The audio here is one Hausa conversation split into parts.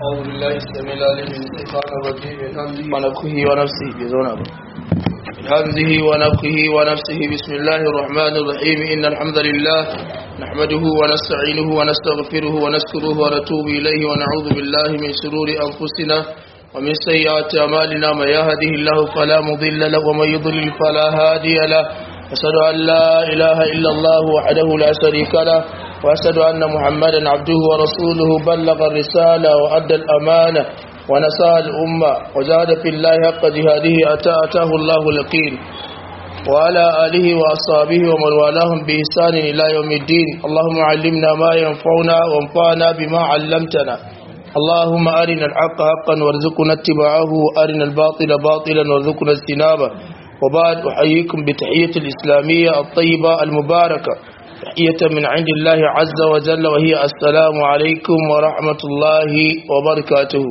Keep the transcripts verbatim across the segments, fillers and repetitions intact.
أعوذ بالله السميع العليم من الشيطان الرجيم من همزه ونفخه ونفسه بزونا من همزه ونفخه ونفسه بسم الله الرحمن الرحيم إن الحمد لله نحمده ونستعينه ونستغفره ونشكره ونتوب إليه ونعوذ بالله من شرور أنفسنا ومن سيئات أعمالنا من يهده الله فلا مضل له ومن يضلل فلا هادي له أشهد أن لا إله إلا الله وحده لا شريك له وأشهد أن محمدا عبده ورسوله بلغ الرسالة وأدى الأمانة ونصح الأمة وجاهد في الله حق جهاده أتى أتاه الله اليقين وعلى آله وأصحابه ومن والاهم بإحسان إلى يوم الدين اللهم علمنا ما ينفعنا وانفعنا بما علمتنا اللهم أرنا الحق حقا وارزقنا اتباعه وأرنا الباطل باطلا وارزقنا اجتنابه وبعد أحييكم بتحية الإسلامية الطيبة المباركة تحية من عند الله عز وجل وهي السلام عليكم ورحمة الله وبركاته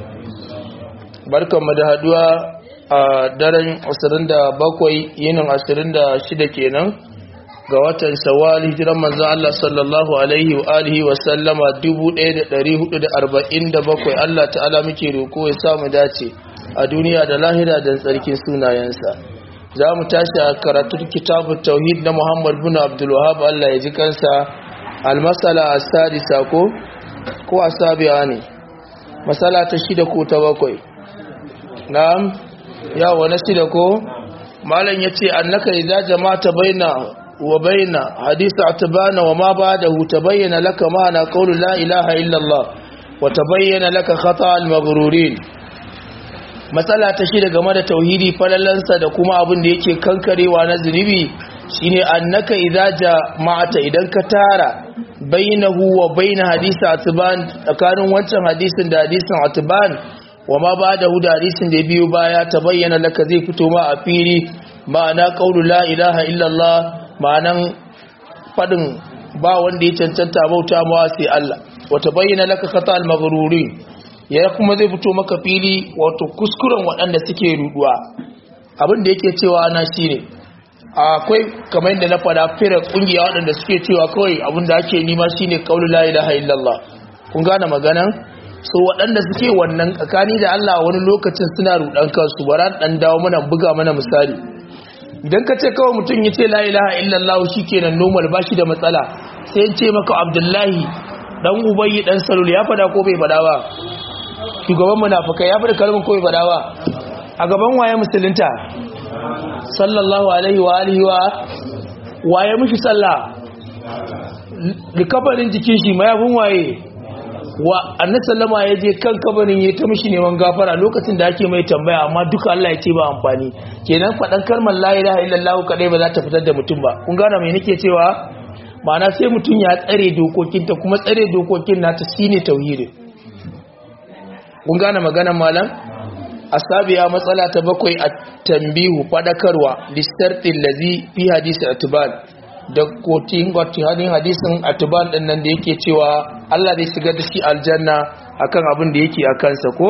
بركة مدهدوا daren ashirin da bakwai yinin ashirin da shida kenan ga watan Shawwal hijiran manzo Allah sallallahu alaihi wa alihi wa sallama dubu ɗaya da ɗari hudu da arba'in da bakwai Allah ta'ala muke roko ya samu dace a duniya da lahira da tsarkin sunayensa. Za mu tashi a karatun kitabun tauhid na Muhammad bin Abdul Wahhab Allah ya ji kansa al-masala as-sadisa ko ko asabi'a ne masala ta shida ko ta bakwai na'am ya wani shida ko malam yace annaka idza jama'ta baina wa baina hadith atbana wa ma ba'dahu tabayyana laka ma'ana qawlu la ilaha illa Allah wa tabayyana laka khata' al-maghrurin. Matsala ta shi game da tauhidi falalansa da kuma abin da yake kankarewa na zunubi shine annaka idza jama'ata idan ka tara bainahu wa bain hadisi atban tsakanin wancan hadisin da hadisin atban wa ma ba'dahu da hadisin da biyu baya ta bayyana laka zai fito ma a fili ma'ana qaulu la ilaha illallah ma'anan fadin ba wanda ya cancanta bauta ma sai Allah wa tabayyana laka khata al-maghrurin ya kuma zai fito maka fili wato kuskuren waɗanda suke ruduwa abin da yake cewa ana shine akwai kamar yadda na fada fira kungiya waɗanda suke cewa kawai abin da ake nima shine qaulu la ilaha illallah kun gane maganan so waɗanda suke wannan tsakani da Allah wani lokacin suna rudan kansu bara dan dawo mana buga mana misali idan ka ce kawai mutum ya ce la ilaha illallah shikenan normal bashi da matsala sai ya ce maka Abdullahi dan Ubayy dan Salul ya fada ko bai fada ba shugaban munafikai ya fada kalmar ko bai fada ba a gaban waye musulunta sallallahu alaihi wa alihi wa waye mishi sallah likabarin jikin shi mayafin waye wa annabi sallama ya je kan kabarin ya ta mishi neman gafara lokacin da ake mai tambaya amma duka Allah ya ce ba amfani kenan fadan kalmar la ilaha illallah kadai ba za ta fitar da mutum ba kun gane me nake cewa ma'ana sai mutum ya tsare dokokinta kuma tsare dokokin nata shine tauhidi kun gane maganar malam asabiya matsala ta bakwai a tambihu fadakarwa listartil ladhi fi hadisi atban da kotin gotin hadisin atban din nan da yake cewa Allah zai shigar da shi aljanna akan abin da yake akan sa ko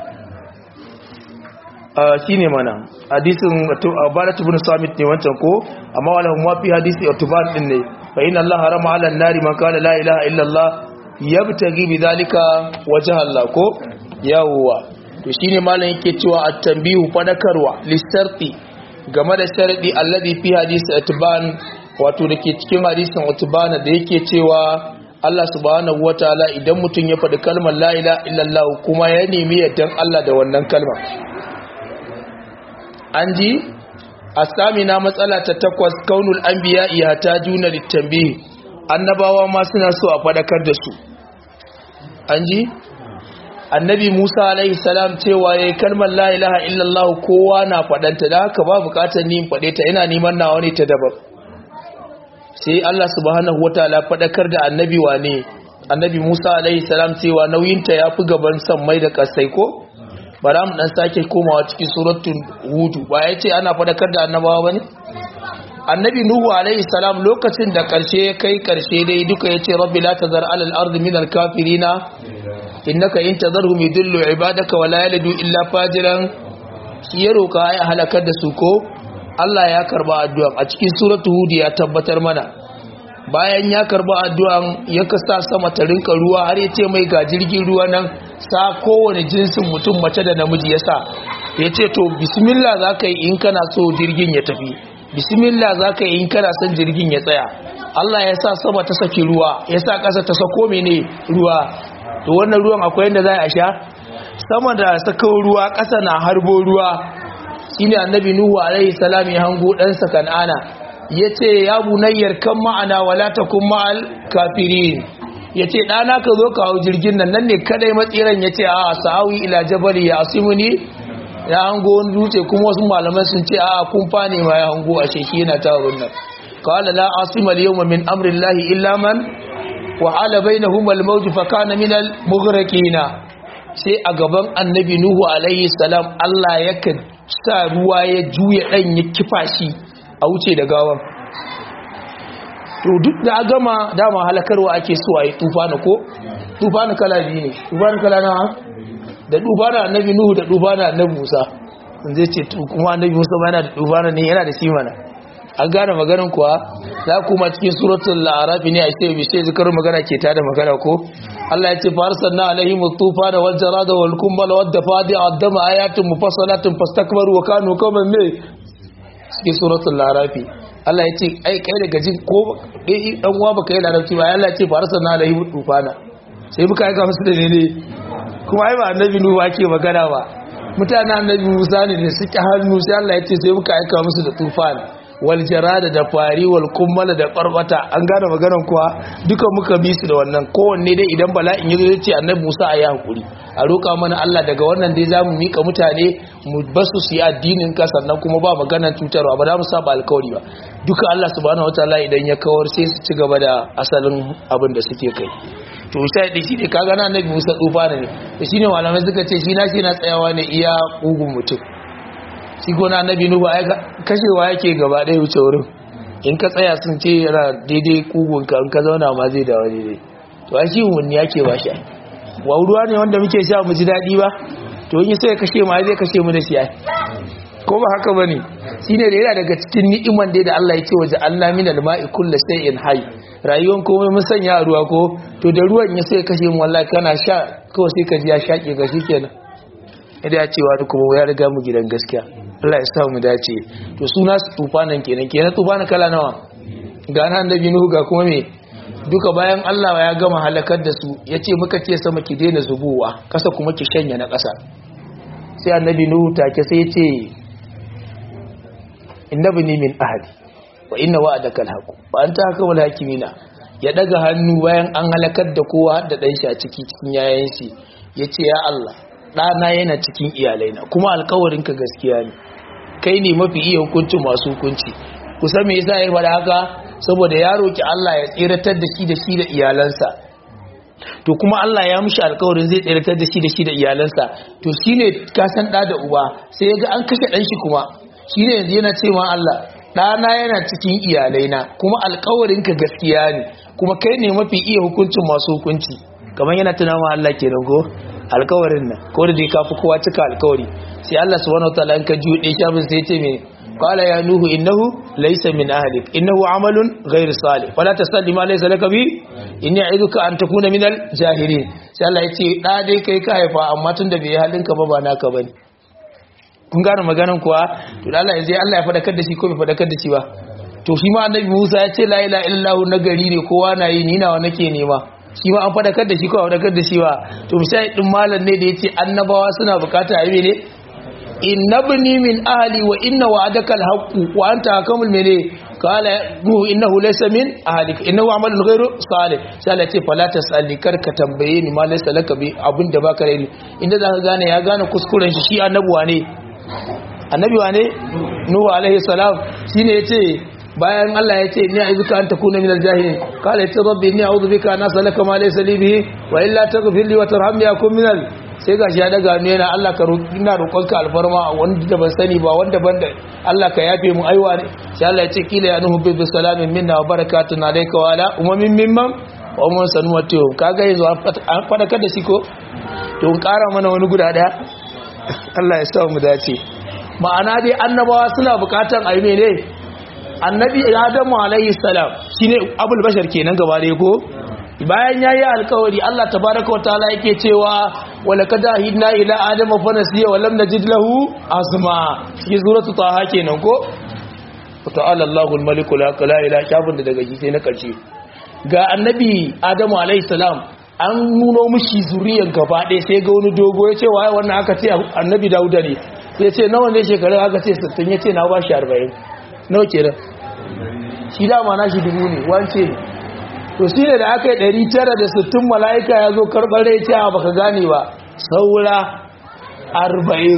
shine mana hadisin Barat ibn Samit ne wancan ko amma wala mu fi hadisi atban din ne fa inna Allah harama 'ala an-nari man qala la ilaha illa Allah yabtaghi bidhalika wajha Allah ko yawwa to shine malam yake cewa at-tanbihu fadakarwa lisarti game da sharadi alladhi fi hadisi atban wato dake cikin hadisin atban da yake cewa Allah subhanahu wataala idan mutun ya faɗi kalmar la ilaha illa Allah kuma ya nemi yardan Allah da wannan kalmar anji asamina matsala ta takwas kaunul anbiya yahtajuna litanbih annabawa ma suna so a fadakar da su anji annabi Musa alaihi salam cewa yayin kalmar la ilaha illallah kowa na fadanta da haka ba bukatar ni in fade ta ina neman nawa ne ta daban sai Allah subhanahu wataala fadakar da annabi wane annabi Musa alaihi salam cewa nauyinta yafi gaban sammai da kasai ko bara mu dan sake komawa cikin suratul hud ba yace ana fadakar da annabawa bane annabi nuhu alaihi salam lokacin da karshe kai karshe dai duka yace rabbi la tazar alal ardi minal kafirina innaka in tazarhum yudillu ibadaka wala yalidu illa fajiran shi ya roka ya halakar da su ko Allah ya karba addu'a a cikin suratul hud ya tabbatar mana bayan ya karba addu'an ya kasa sama ta rinka ruwa har ya ce mai ga jirgin ruwa nan sa kowane jinsin mutum mace da namiji ya sa ya ce to bismillah za ka yi in kana so jirgin ya tafi, bismillah za ka yi in kana son jirgin ya tsaya. Allah ya sa sama ta saki ruwa, ya sa ƙasa ta sako mene ruwa. To wannan ruwan akwai yadda za a sha? Sama da saka ruwa, ƙasa na harbo ruwa. Shi ne annabi Nuhu alaihi salam ya hango ɗansa Kan'ana, ya ce ya bunayyar kan ma'ana wala takun ma'al kafirin. Ya ce ɗana ka zo ka hau jirgin nan, nan ne kadai matsiran. Ya ce a sa'awi ila jabali ya asimuni, ya hango wani dutse. Kuma wasu malaman sun ce a kun fane ma ya hango a sheki yana ta wurin nan. Qala la asima al-yawma min amri llahi illa man wa'ala bainahuma al-mawj fa kana min al-mughraqin. Sai a gaban annabi Nuhu alaihi salam Allah ya sa ruwa ya juya dan ya kifa shi a wuce da gawan. To duk da gama dama halakarwa ake so a yi tufana ko? Tufana kala biyu ne. Tufana kala na da tufana annabi Nuhu da tufana annabi Musa. Zai ce kuma annabi Musa ma yana da tufana ne, yana da shi mana. An gane maganin kuwa za kuma cikin suratul a'raf ne a ce bishe zikarin magana ke tada magana ko? Allah ya ce farsanna alaihim at-tufana wal jarada wal kumbala wad dafadi addama ayatun mufassalatin fastakbaru wa kanu qauman me cikin suratul a'raf. Allah ya ce ai kai daga jin ko dai dan uwa baka yi larabci ba. Allah ya ce farsanna alaihim at-tufana sai muka aika musu da ne kuma ai ba annabi Nuhu ake magana ba, mutanen annabi Musa ne da suke hannu. Sai Allah ya ce sai muka aika musu da tufana wal jarada da fari wal kummala da barbata. An gane maganar kuwa duka muka bi su da wannan. Kowanne dai idan bala'in yazo ya ce annabi Musa ayi hakuri a roka mana Allah daga wannan dai zamu mika mutane mu basu su yi addinin ka, sannan kuma ba maganar cutarwa ba, za mu saba alkawari ba. Duka Allah subhanahu wataala idan ya kawar sai su ci gaba da asalin abin da suke kai. To sai da shi ne kaga na annabi Musa tsufa ne, da shine malamai suka ce shi na shi na tsayawa ne iya ugun mutum. Shi gona annabi Nuhu ai kashewa yake gaba ɗaya wuce wurin. In ka tsaya sun ce yana daidai kugun ka, in ka zauna ma zai dawo daidai. To ai shi wani yake ba shi. Wa ruwa ne wanda muke sha mu ji daɗi ba? To in sai kashe ma zai kashe mu da shi ai. Ko ba haka bane? Shine da yana daga cikin ni'iman dai da Allah ya ce waje Allah minal ma'i kullu shay'in hayy. Rayuwar komai mun sanya a ruwa ko? To da ruwan ya sai kashe mu wallahi kana sha kawai sai ka ji ya shake ga shikenan. Idan ya ce wani kuma ya riga mu gidan gaskiya. Allah ya sa mu dace. To suna su tufanan kenan kenan tufanan kala nawa? Ga nan da Nuhu ga kuma me? Duka bayan Allah ya gama halakar da su yace muka ce sama ki daina zubowa, kasa kuma ki shanya na kasa. Sai annabi Nuhu take sai yace innabni min ahli wa inna wa'adaka alhaq wa anta hakamul hakimina. Ya daga hannu bayan an halakar da kowa har da dan shi a ciki cikin yayin shi yace ya Allah ɗana yana cikin iyalaina kuma alkawarinka gaskiya ne, kai ne mafi iya hukunci masu hukunci. Kusan me yasa ya faɗa haka? Saboda ya roki Allah ya tsiratar da shi da shi da iyalansa. To kuma Allah ya mishi alkawarin zai tsiratar da shi da shi da iyalansa. To shine ka san da da uba sai ya ga an kashe dan shi kuma shine yanzu yana ce ma Allah ɗana yana cikin iyalaina kuma alkawarinka gaskiya ne kuma kai ne mafi iya hukuncin masu hukunci. Kamar yana tunawa Allah kenan ko alkawarin nan ko da dai kafi kowa cika alkawari. Sai Allah subhanahu wataala in ka jude shafin sai ya ce me qala ya nuhu innahu laysa min ahlik innahu amalun ghayr salih fala tasalli ma laysa laka bi inni a'iduka an takuna min al jahilin. Sai Allah ya ce da dai kai ka haifa amma tunda bai halin ka ba ba naka bane. Kun gane maganan kuwa? To Allah ya je Allah ya fadakar da shi ko bai fadakar da shi ba? To shi ma annabi Musa ya ce la ilaha illallah nagari ne kowa na yi, ni nawa nake nema. Shi ma an fadakar da shi ko fadakar da shi ba? To misali din malam ne da yace annabawa suna bukata a yi ne innabni min ahli wa inna wa'adaka alhaq wa anta hakamul mene qala nu innahu laysa min ahlik innahu amalun ghayru salih. Sai Allah ya ce fala tasalli kar ka tambaye ni ma laysa laka bi abinda baka rai inda zaka gane ya gane kuskuren shi. Shi annabuwa ne annabi wane Nuhu alaihi salam shine yace bayan Allah ya ce ni a'izuka an takuna min al-jahilin qala ya rabbi inni a'udhu bika an as'alaka ma laysa li bihi wa illa taghfir li wa tarhamni akun min al sai gashi ya daga ne yana Allah ka roki ina roƙonka alfarma wanda da ban sani ba wanda ban da Allah ka yafe mu aiwa ne. Sai Allah ya ce kila ya nuhu bi salamin minna wa barakatun alayka wa ala umamin mimman wa umman sanuwatu. Kaga yanzu an fadakar da shi ko to in ƙara mana wani guda daya Allah ya sa mu dace. Ma'ana dai annabawa suna bukatan ayi mene annabi Adamu alaihi salam shine abul bashar kenan gaba da ko bayan yayi alkawari Allah tabaaraka wataala yake cewa walaqad ahidna ila adama fa nasiya wa lam najid lahu azma cikin suratul taha kenan ko ta'ala Allahul maliku la ilaha shafin da daga sai na karshe ga annabi Adamu alaihi salam an nuno mishi zuriyar gaba ɗaya sai ga wani dogo ya ce waye wannan aka ce annabi Dawuda ne sai ya ce nawa ne shekaru aka ce sittin ya ce na ba shi arba'in nawa kenan shi dama na shi dubu ne wance ne to shi ne da aka yi ɗari tara da sittin mala'ika ya zo karɓar rai ce a baka gane ba saura arba'in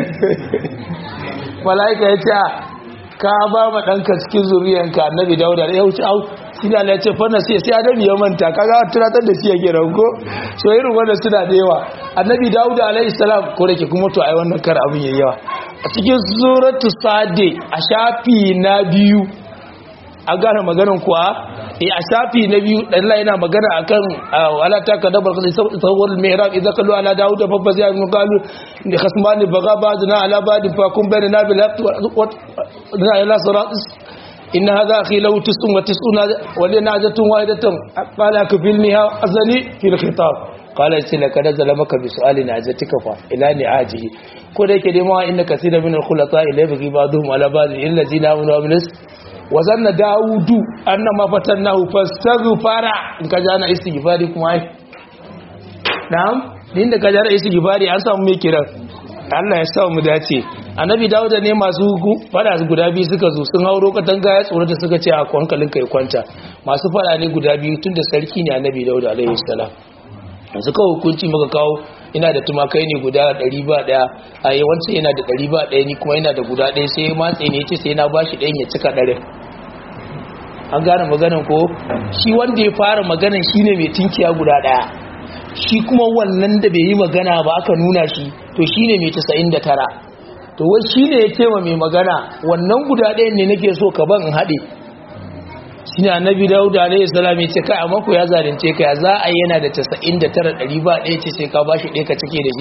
mala'ika ya ce ka ba ma ɗanka cikin zuriyanka annabi Dawuda ya wuce au shi da ya ce fanna sai sai adabi ya manta kaga tunatar da shi yake ranko so irin wanda suna da yawa annabi Dawuda alaihi salam ko da ke kuma to ai wannan kar abin yayi yawa a cikin suratu sade a shafi na biyu a gane maganar kuwa eh a shafi na biyu Allah yana magana akan wala ta kadabar kasi sawwal mihrab idza kallu ala Dawuda fa bazi an qalu ni khasmani baga ba'duna ala ba'd fa kun bainana bil haqq wa ila sirat إن هذا أخي له تسع وتسعون ولنا عزة واحدة قال كفلنيها أزني في الخطاب قال لك نزلمك بسؤال نعزتك إلى نعاجه كل ذلك دماء إن كثير من الخلطاء لا يبغي بعضهم على بعض إلا الذين آمنوا وعملوا وظن داود أن ما فتناه فاستغفر إن كان استغفاركم نعم إن كان استغفاري أنسى ميكرا Allah ya sa mu dace annabi Dawuda ne masu fada guda biyu suka zo sun hauro katanga ya tsoro da suka ce a hankalin kai kwanta masu fada ne guda biyu tunda sarki ne annabi Dawuda alaihi salam suka hukunci muka kawo ina da tumakai ne guda ɗari ba daya a yawanci yana da ɗari ba daya ni kuma yana da guda ɗaya sai matse ne yace sai na bashi ɗayan ya cika ɗare an gane maganan ko shi wanda ya fara maganan shine mai tinkiya guda ɗaya shi kuma wannan da bai yi magana ba aka nuna shi to shine mai casa'in da tara to wai shine ya ce wa mai magana wannan guda ɗayan ne nake so ka ban in haɗe shine annabi Dawud alaihi salam ya ce kai amma ko ya zalunce ka ya za a yana da casa'in da tara ɗari ba ɗaya ce sai ka bashi ɗaya ka cike da shi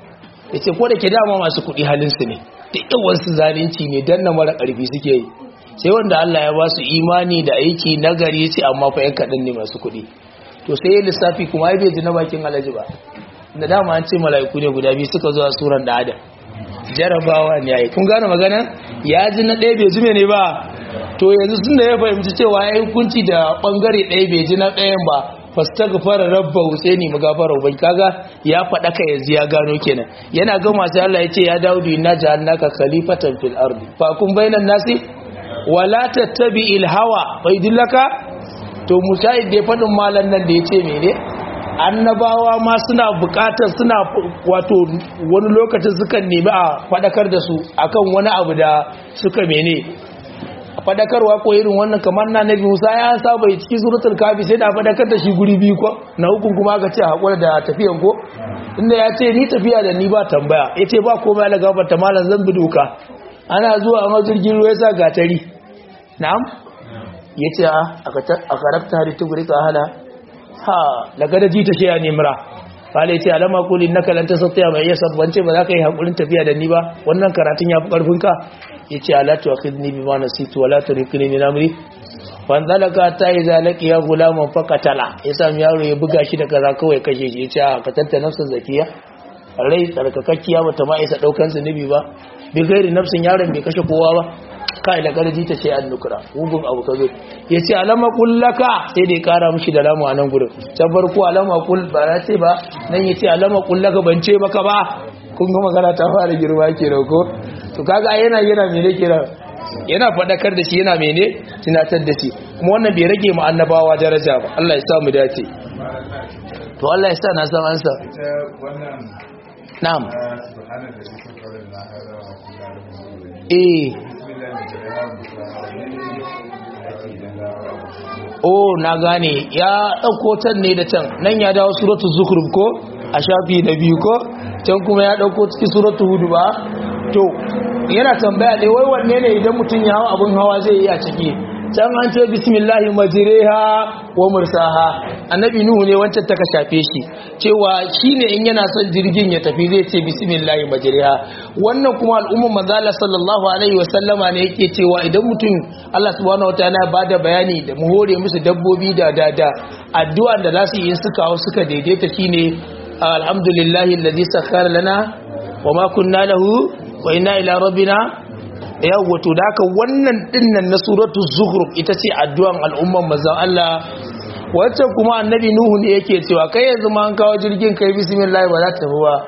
yace ko da ke dama masu kuɗi halin su ne da yawan su zalunci ne dan na mara ƙarfi suke yi sai wanda Allah ya ba su imani da aiki nagari yace amma fa yan kaɗan ne masu kuɗi to sai ya lissafi kuma ya bai ji na bakin alaji ba da dama an ce mala'iku ne guda biyu suka zuwa suran da adam jarabawa ne yayi kun gane magana ya ji na ɗaya bai ji ne ba to yanzu sun da ya fahimci cewa ya yi hukunci da ɓangare ɗaya bai ji na ɗayan ba fastaghfara rabbahu sai ni magafara uban kaga ya faɗa ka yanzu ya gano kenan yana ga masu Allah ya ce ya Dawudu inna ja'alnaka khalifatan fil ardi fa kun bainan nasi wala tattabi'il hawa fa idillaka to mujahid da faɗin malan nan da ya ce mene annabawa ma suna buƙatar suna wato wani lokacin sukan nemi a faɗakar da su akan wani abu da suka mene faɗakarwa ko irin wannan kamar na nabi Musa ya saba cikin suratul kafi sai da faɗakar da shi guri biyu ko na hukun kuma aka ce hakura da tafiyan ko inda ya ce ni tafiya da ni ba tambaya ya ce ba komai ala gafarta malan zan bi doka ana zuwa a mazirgin ruwa ya sa gatari na'am ya ce a karakta halittu guri ka hala ha daga da ji ta shiya nemura kala ya ce alama kulin na kalanta sattaya mai yasa bance ba za ka yi haƙurin tafiya da ni ba wannan karatun ya fi ƙarfinka ya ce alatu a kidni bi ma na situ walatu rikini min amri fanzalaka ta yi zalaki ya gulaman fakatala ya sami yaro ya buga shi da kaza kawai kashe shi ya ce a katanta nafsin zakiya rai tsarkakakkiya bata ma isa ɗaukan zunubi ba bi gairi nafsin yaron bai kashe kowa ba kai da garji ta ce an nukura hubun abu ka zo ya ce alama kullaka sai da ya kara mushi da lamu a nan gudun can farko alama kul ba ya ce ba nan ya ce alama kullaka ban ce maka ba kun ga magana ta fara girma ke ko to kaga yana yana mene kira yana fadakar da shi yana mene tunatar da shi kuma wannan bai rage mu annabawa daraja ba Allah ya sa mu dace to Allah ya sa na san ansa na'am eh oh na gane ya dauko can ne da can nan ya dawo suratul zukhruf ko a shafi na biyu ko can kuma ya dauko cikin suratul hud ba to yana tambaya ne wai wanne ne idan mutun ya hawo abun hawa zai yi a ciki can an ce bismillahir majriha wa mursaha annabi nuhu ne wancan ta ka shafe shi cewa shine in yana son jirgin ya tafi zai ce bismillah majriha. wannan kuma al'umman manzo Allah sallallahu alaihi wasallama ne yake cewa idan mutum Allah subhanahu wataala ya bada bayani da mu hore musu dabbobi da da da addu'a da za su yi suka hawo suka daidaita shine alhamdulillahi alladhi sakhkhara lana wama kunna lahu wa inna ila rabbina yawwa. to da haka wannan dinnan na suratu zukhruf ita ce addu'an al'umman manzo Allah. wacce kuma annabi nuhu ne yake cewa kai yanzu ma an kawo jirgin kai bismillah ba za ta tafi ba,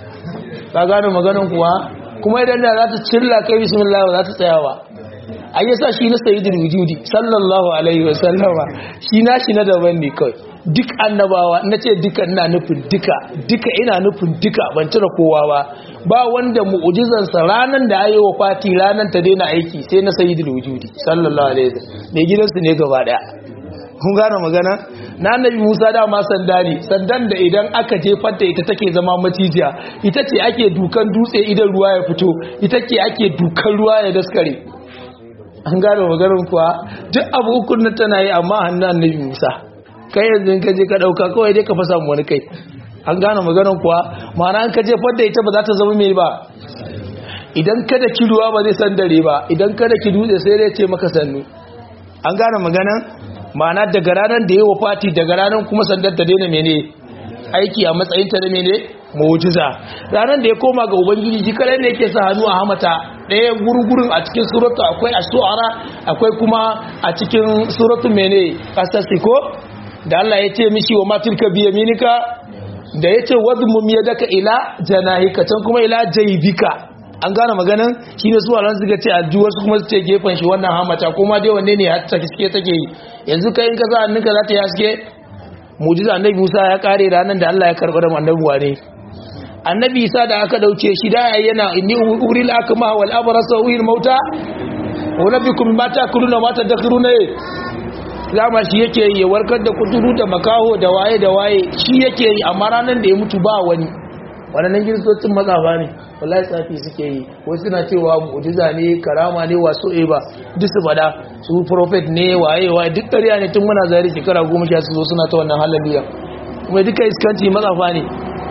ka gane maganin kuwa, kuma idan da za ta cilla kai bismillah ba za ta tsaya ba. an yasa shi na sayyidul wujudi sallallahu alaihi wasallama shi na shi na daban ne kai. duk annabawa na ce duka ina nufin duka duka ina nufin duka ban cire kowa ba ba wanda mu'ujizansa ranan da ayi wa fati ranan ta daina aiki sai na sayyidul wujudi sallallahu alaihi wasallam ne gidansu ne gaba daya. kun gane magana na annabi Musa da ma sanda ne, sandan da idan aka jefar da ita take zama macijiya, ita ce ake dukan dutse idan ruwa ya fito, ita ce ake dukan ruwa ya daskare. an gane maganar kuwa duk abu ukun nan tana yi amma hannun annabi Musa. kai yanzu ka je ka dauka kawai dai ka fasa mu wani kai. an gane maganar kuwa ma'ana an ka jefar da ita ba za ta zama mai ba. idan kada ki ruwa ba zai san dare ba, idan kada ki dutse sai dai ce maka sannu. an gane magana ma'ana daga ranar da ya wafati daga ranar kuma sandar ta daina mene aiki a matsayin ta da mene mu'jiza. ranar da ya koma ga ubangiji ji kare ne yake sa hannu a hamata ɗaya gurgurun a cikin suratu akwai as-su'ara akwai kuma a cikin suratu mene qasasiko da Allah ya ce mishi wa matilka bi yaminika da yace wadmum yadaka ila janahika can kuma ila jaybika. an gane maganan shine su alan suka ce aljuwar su kuma su ce gefen shi wannan hamata kuma dai wanne ne hatta kiske take yi yanzu kai in ka za annaka za ta yi haske. mu'jiza annabi Musa ya kare ranan da Allah ya karɓi ran annabi wane annabi Isa da aka dauke shi da yana inni uril akma wal abrasa wil mauta wa nabiyukum ma ta'kuluna ma tadakhiruna. zama shi yake yi warkar da kuturu da makaho da waye da waye shi yake yi amma ranan da ya mutu ba wani. wannan giristocin mazafa ne wallahi tsafi suke yi, wasu suna cewa mu'jiza ne karama ne wasu eh ba duk su fada su prophet ne waye waye duk ƙarya ne tun muna zari shekara goma sha su zo suna ta wannan halaliya kuma duka iskanci mazafa ne.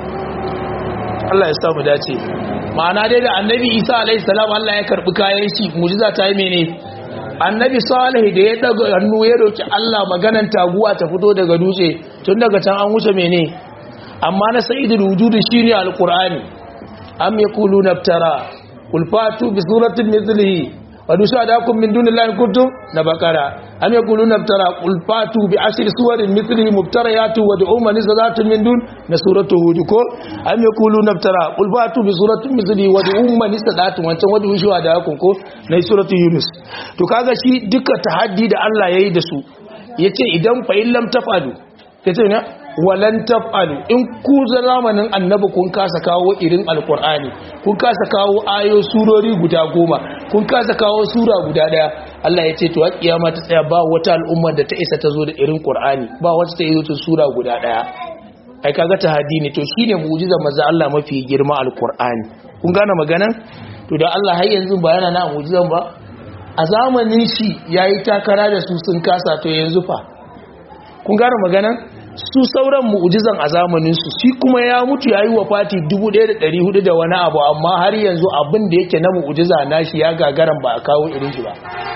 Allah ya sa mu dace. ma'ana dai da annabi Isa alaihi salam Allah ya karbi kayan shi mu'jiza ta yi mene. annabi Salih da ya daga hannu ya roki Allah maganan taguwa ta fito daga dutse tun daga can an wuce mene. amma na sayyidul wujudi shine alqur'ani. am yaquluna iftara qul fatu bi suratin mithlihi wa dushadakum min dunillahi kuntum nabaqara. am yaquluna iftara qul fatu bi ashri suwarin mithlihi mubtariyatu wa du'u man istada'tum min dun na suratu hud ko. am yaquluna iftara qul fatu bi suratin mithlihi wa du'u man istada'tum wancan wa du'u shuhadakum ko na suratu yunus. to kaga shi duka tahaddi da Allah yayi da su yace idan fa illam tafalu kace ne walan taf'alu in ku zamanin annabi kun kasa kawo irin alqur'ani, kun kasa kawo ayo surori guda goma, kun kasa kawo sura guda daya. Allah ya ce to a kiyama ta tsaya ba wata al'umma da ta isa ta zo da irin qur'ani, ba wata ta yi sura guda daya. ai kaga tahaddi ne to shine mu'jizar manzo Allah mafi girma alqur'ani. kun gane maganan to da Allah har yanzu ba yana na mu'jizan ba a zamanin shi yayi takara da su sun kasa to yanzu fa. kun gane maganan su sauran mu'ujizan a zamaninsu shi kuma ya mutu ya yi wa fati dubu ɗaya da ɗari hudu da wani abu amma har yanzu abin da yake na mu'ujiza nashi ya gagaran ba a kawo irin shi ba.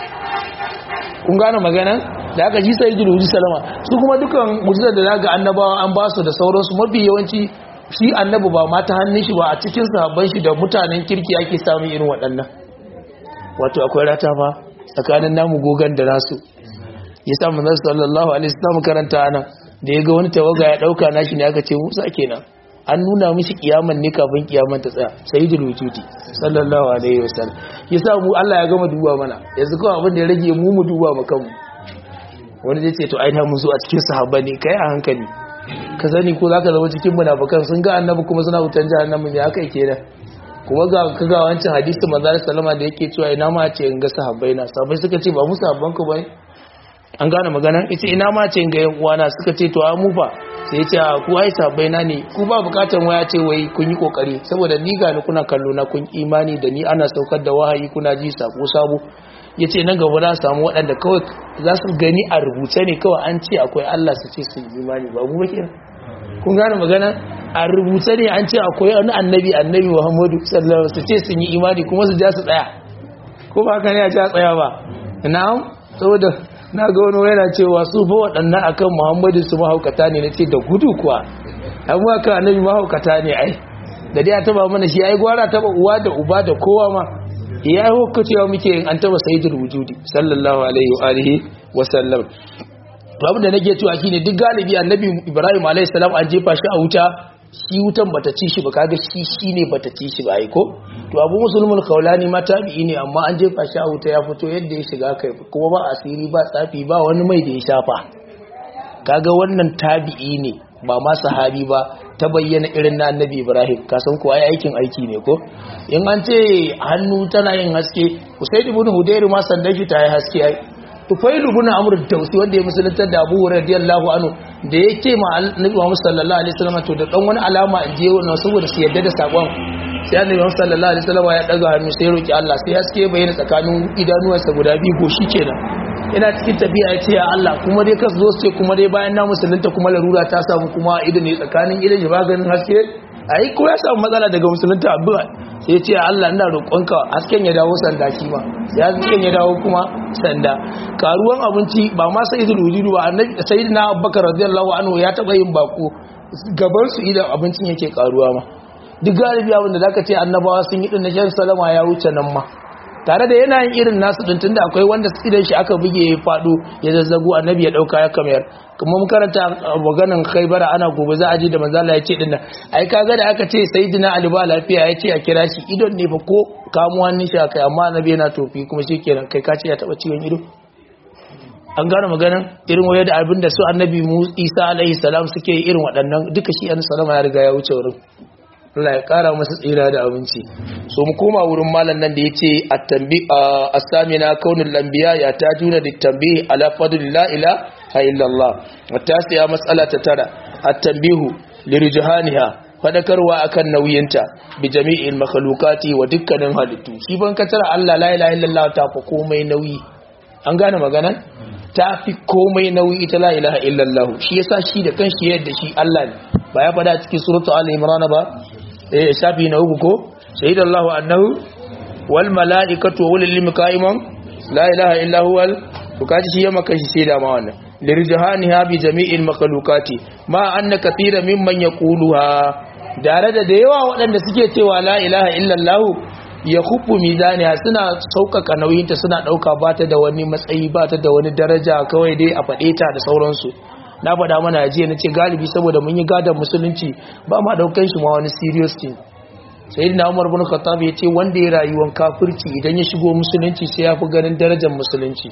kun gane magana da aka ji sai jiru salama su kuma dukan mu'ujizar da zaga annabawa an ba su da sauransu mafi yawanci shi annabi ba ma ta hannun shi ba a cikin sahabban shi da mutanen kirki ake samun irin waɗannan. wato akwai rata fa tsakanin namu gogan da nasu yasa manzo sallallahu alaihi wasallam karanta anan da ya ga wani tawaga ya dauka nashi ne aka ce Musa kenan an nuna mishi kiyaman ne kafin kiyaman ta tsaya sayyidul wujudi sallallahu alaihi wasallam yasa mu Allah ya gama duba mana yanzu kawai abin da ya rage mu mu duba mu kanmu. wani zai ce to ai na mu zo a cikin sahaba ne kai a hankali ka sani ko zaka zama cikin munafikan sun ga annabi kuma suna wutan jahannama ne haka yake da kuma ga kaga wancan hadisi manzo sallama da yake cewa ina ma ce in ga sahabbai na sahabbai suka ce ba mu sahabban ku bane. an gane magana ita ina ma ce ga yan uwana suka ce to a mu fa sai ya ce ku ai sabai na ne ku ba bukatan waya ce wai kun yi kokari saboda ni ga ni kuna kallo na kun imani da ni ana saukar da wahayi kuna ji sako sabo yace nan gaba za samu waɗanda kawai za su gani a rubuce ne kawai an ce akwai Allah su ce su yi imani ba mu bake kun gane magana a rubuce ne an ce akwai wani annabi annabi Muhammadu sallallahu alaihi wasallam su ce sun yi imani kuma su ja su tsaya ko ba haka ne a ja tsaya ba na'am saboda na ga wani yana cewa su fa waɗannan akan Muhammadu su mahaukata ne nace da gudu kuwa amma kan annabi mahaukata ne ai da dai a taba mana shi ai gwara taba uwa da uba da kowa ma ya yi hukucewa muke yin an taba sayyidul wujudi sallallahu alaihi wa alihi wa sallam abin da nake cewa shine duk galibi annabi Ibrahim alaihi salam an jefa shi a wuta shi wutan bata ci shi ba kaga shi shine bata ci shi ba ai ko to Abu Muslimul Khawlani ma tabi'i ne amma an jefa shi a wuta ya fito yadda ya shiga kai kuma ba asiri ba tsafi ba wani mai da ya shafa kaga wannan tabi'i ne ba ma sahabi ba ta bayyana irin na annabi Ibrahim kasan ko ai aikin aiki ne ko in an ce hannu tana yin haske Usayd ibn Hudayr ma sandan shi ta yi haske ai Tufailu ibn Amr ad-Dawsi wanda ya musulunta da Abu Hurairah radiyallahu anhu da yake ma annabi Muhammad sallallahu alaihi wasallam to da dan wani alama in je wannan saboda su yadda da sakon sai annabi Muhammad sallallahu alaihi wasallam ya daga hannu sai roki Allah sai haske bayyana tsakanin idanuwansa guda biyu ko shikenan ina cikin tafiya ya ce ya Allah kuma dai ka zo ce kuma dai bayan na musulunta kuma larura ta samu kuma idan ne tsakanin idan ya maganin haske ai ko ya samu matsala daga musulunta abu sai ya ce ya Allah ina roƙonka hasken ya dawo sanda shi ma sai hasken ya dawo kuma sanda karuwan abinci ba ma sayyidul wujudu ba annabi sayyidina Abubakar radiyallahu anhu ya taba yin bako gaban su idan abincin yake karuwa ma duk galibi abin da zaka ce annabawa sun yi din na shan salama ya wuce nan ma tare da yana yin irin nasu din tunda akwai wanda idan shi aka buge ya fado ya zazzago annabi ya dauka ya kamar kuma mun karanta maganan Khaybara ana gobe za a ji da manzo Allah ya ce dinnan ai kaga da aka ce sayyidina Ali ba lafiya ya ce a kira shi idon ne fa ko kamuwa ni shi kai amma annabi yana tofi kuma shikenan kai ka ce ya taba ciwon ido an gane maganan irin waye da abin da su annabi Isa alaihi salam suke irin waɗannan duka shi annabi sallama ya riga ya wuce wurin Allah ya kara masa tsira da abinci so mu koma wurin malam nan da yace at-tanbi as-samina kaunul anbiya ya tajuna lit-tanbih ala fadli la ilaha illa Allah watasiya mas'ala ta tara at-tanbihu lirijhaniha fadakarwa akan nauyinta bi jami'il makhluqati wa dukkanin halittu shi ban ka tara Allah la ilaha illa Allah ta fa komai nauyi an gane magana ta fi komai nauyi ita la ilaha illa Allah shi yasa shi da kanshi yadda shi Allah ne ba ya fada cikin suratul al-imran ba eh shafi na uku ko shahidallahu annahu wal malaikatu wal ilmi qaiman la ilaha illa huwal to kaji shi ya maka shi sai da ma wannan lirjahaniha bi jami'il makhluqati ma anna katira mimman yaquluha dare da da yawa waɗanda suke cewa la ilaha illa allah ya khubbu mizaniha suna saukaka nauyinta suna dauka bata da wani matsayi bata da wani daraja kawai dai a fade ta da sauransu na faɗa mana jiya nace galibi saboda mun yi gadan musulunci ba ma daukan shi ma wani serious thing sayyidina Umar ibn Khattab yace wanda ya rayuwan kafirci idan ya shigo musulunci sai ya fi ganin darajar musulunci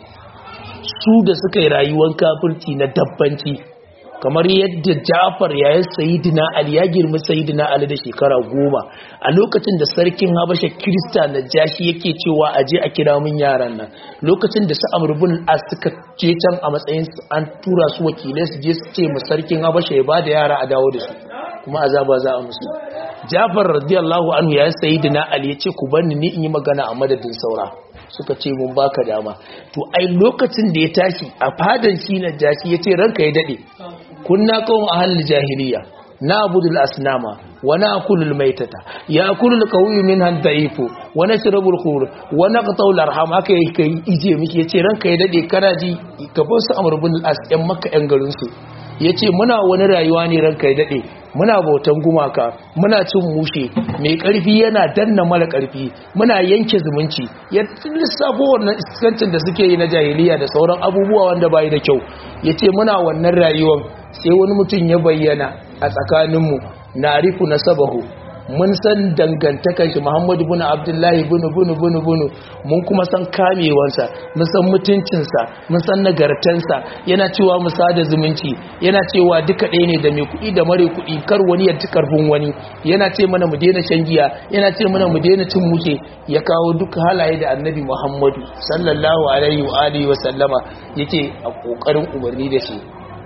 su da suka yi rayuwan kafirci na dabbanci kamar yadda Ja'far yayin sayyidina Ali ya girma sayyidina Ali da shekara goma a lokacin da sarkin Habasha Kirista Najashi yake cewa aje a kira mun yaran nan lokacin da su Amr ibn As suka je can a matsayin an tura su wakilai su je su ce mu sarkin Habasha ya bada yara a dawo da su kuma azaba za a musu Ja'far radiyallahu anhu yayin sayyidina Ali ya ce ku banni ni in yi magana a madadin saura suka ce mun baka dama to ai lokacin da ya tashi a fadan shi Najashi yace ranka ya dade kunna qawm ahli jahiliya na'budul asnama wa na'kulul maytata ya'kulul qawiyyu minhan da'ifu wa nashrabul khur wa naqta'ul arham haka yake ije miki yace ranka ya dade kana ji gaban su Amr ibn al-As ɗan Makka ɗan garin su yace muna wani rayuwa ne ranka ya dade muna bautan gumaka muna cin mushe mai karfi yana danna mara karfi muna yanke zumunci ya lissafo wannan iskancin da suke yi na jahiliya da sauran abubuwa wanda bai da kyau yace muna wannan rayuwar sai wani mutum ya bayyana a tsakaninmu na rifu na sabahu mun san dangantakar shi Muhammadu bin Abdullahi bin bin bin bin mun kuma san kamewansa mun san mutuncinsa mun san nagartansa yana cewa mu sada zumunci yana cewa duka ɗaya ne da mai kuɗi da mare kuɗi kar wani ya ci karfin wani yana ce mana mu daina shan giya yana ce mana mu daina cin muke ya kawo duk halaye da Annabi Muhammadu sallallahu alaihi wa alihi wa sallama yake a kokarin umarni da shi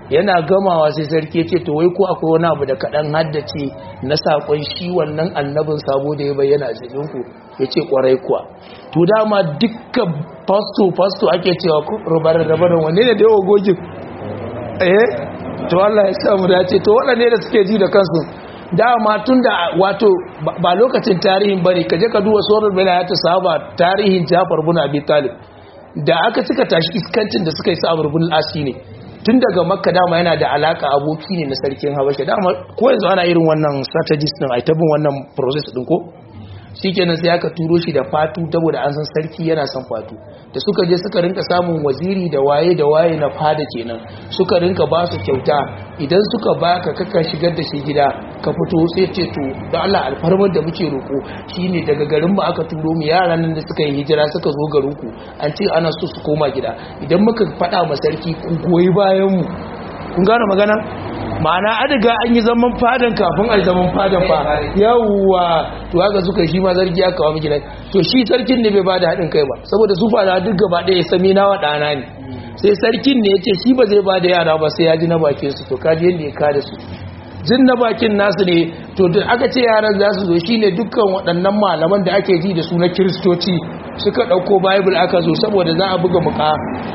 yana gamawa sai sarki ya ce to wai ko akwai wani abu da kaɗan haddace na saƙon shi wannan annabin sabo da ya bayyana a cikinku ya ce ƙwarai kuwa to dama dukkan fasto fasto ake cewa rubarar rabarar wanne ne da yawa gogin eh to Allah ya samu dace to waɗanne da suke ji da kansu dama tun da wato ba lokacin tarihin bane kaje ka duba surar belayatu sahaba tarihin Jafar bin Abi Talib da aka cika tashi iskancin da suka yi sa Amr bin al-Asi ne tun daga Makka dama yana da alaka aboki ne na sarkin Habasha dama ko yanzu ana irin wannan strategist din ai ta bin wannan process din ko shikenan sai aka turo shi da fatu saboda an san sarki yana son fatu da suka je suka rinka samun waziri da waye da waye na fada kenan suka rinka ba su kyauta idan suka baka kaka shigar da shi gida ka fito sai ce to da Allah alfarmar da muke roko shine daga garin mu aka turo mu yaran nan da suka yi hijira suka zo garin ku an ce ana so su koma gida idan muka fada ma sarki ku goyi bayan mu kun gane magana ma'ana an riga an yi zaman fadan kafin a zaman fadan fa yawwa to haka suka shi ma zargi aka kawo miki to shi sarkin ne bai bada haɗin kai ba saboda su fada duk gaba ɗaya sami nawa ɗana ne sai sarkin ne yace shi ba zai bada yara ba sai ya ji na bakin su to kaji yanda ya kada su jin na bakin nasu ne to da aka ce yaran za su zo shine dukkan waɗannan malaman da ake ji da su na kiristoci suka ɗauko bible aka zo saboda za a buga muka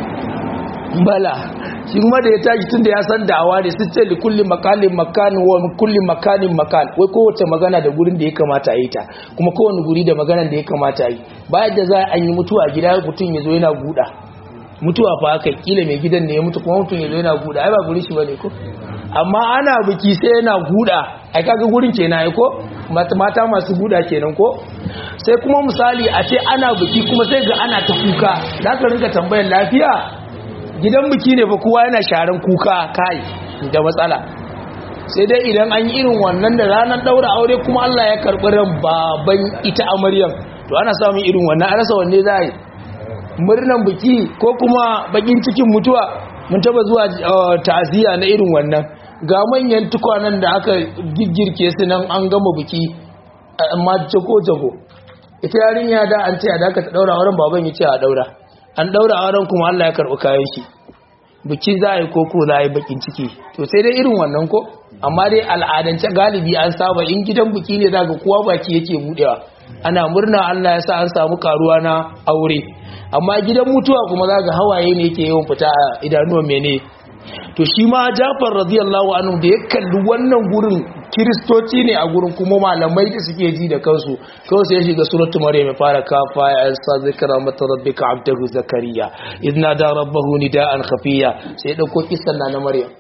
bala shi kuma da ya tashi tun da ya san da'awa ne su ce likulli makalin makanin wa kulli makanin makal wai kowace magana da gurin da ya kamata a yi ta kuma kowane guri da maganan da ya kamata a yi bayan da za a yi mutuwa a gida mutum ya zo yana guda mutuwa fa haka kila mai gidan ne ya mutu kuma mutum ya zo yana guda ai ba gurin shi bane ko amma ana biki sai yana guda ai kaga gurin kenan ai ko mata masu guda kenan ko sai kuma misali a ce ana biki kuma sai ga ana ta kuka za ka rinka tambayar lafiya gidan biki ne fa kowa yana sharan kuka kai da matsala sai dai idan an yi irin wannan da ranar daura aure kuma Allah ya karbi ran baban ita amaryan to ana samun irin wannan a rasa wanne za yi murnan biki ko kuma bakin cikin mutuwa mun taba zuwa ta'aziyya na irin wannan ga manyan tukwanan da aka giggirke su nan an gama biki amma jago jago ita yarinya da an ce a da ka daura auren baban ya ce a daura an daura auren kuma Allah ya karɓi kayan shi biki za a yi koko za a yi bakin ciki to sai dai irin wannan ko amma dai al'adance galibi an saba in gidan biki ne za ga kowa baki yake budewa ana murna Allah ya sa an samu karuwa na aure amma gidan mutuwa kuma za ga hawaye ne yake yawan fita a idanuwan mene to shi ma Jafar radiyallahu anhu da ya kalli wannan gurin kiristoci ne a gurin kuma malamai da suke ji da kansu kawai sai ya shiga suratul maryam ya fara kafa ya sa zikra mata rabbika abdahu zakariya idna da rabbahu nidaan khafiya sai ya dauko kissan na maryam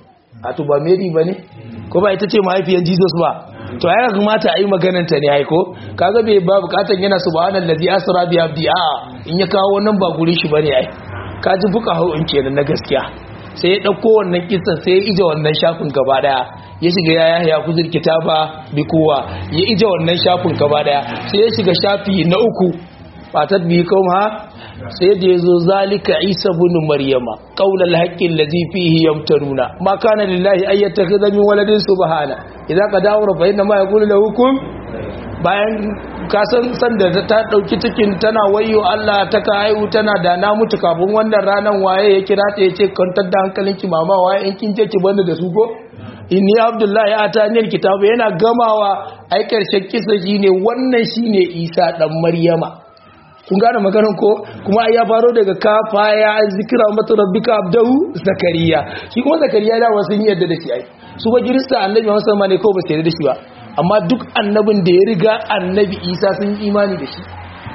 a to ba mary bane ko ba ita ce mahaifiyar jesus ba to ai kamata ayi maganar ta ne ai ko kaga bai ba bukatan yana subhanallazi asra bi abdi a in ya kawo wannan ba gurin shi bane ai kaji buka hau in kenan na gaskiya sai ya ɗauko wannan kisan sai ya ije wannan shafin gaba daya ya shiga ya yahya kuzur kitaba bi kowa ya ije wannan shafin gaba daya sai ya shiga shafi na uku fatat bi kuma sai da yazo zalika isa ibn maryama qaulal haqqi allazi fihi yamtaruna ma kana lillahi ay yattakhidha min waladin subhana idza qada amra fa inna ma yaqulu lahu kun bayan kasan sanda ta dauki cikin tana wayo Allah ta ka haihu tana da na mutu kafin wannan ranan waye ya kira ta yace kantar da hankalinki mama waye in kin je ki bani da su ko inni abdullahi ataniyal kitabu yana gamawa ai karshen kisa shine wannan shine Isa dan Maryama kun gane maganar ko kuma ai ya faro daga kafa ya zikra mata rabbika abdahu zakariya shi kuma zakariya da wasu yadda da shi ai su ba kirista annabi Muhammad ne ko ba sai da shi ba amma duk annabin da ya riga annabi Isa sun imani da shi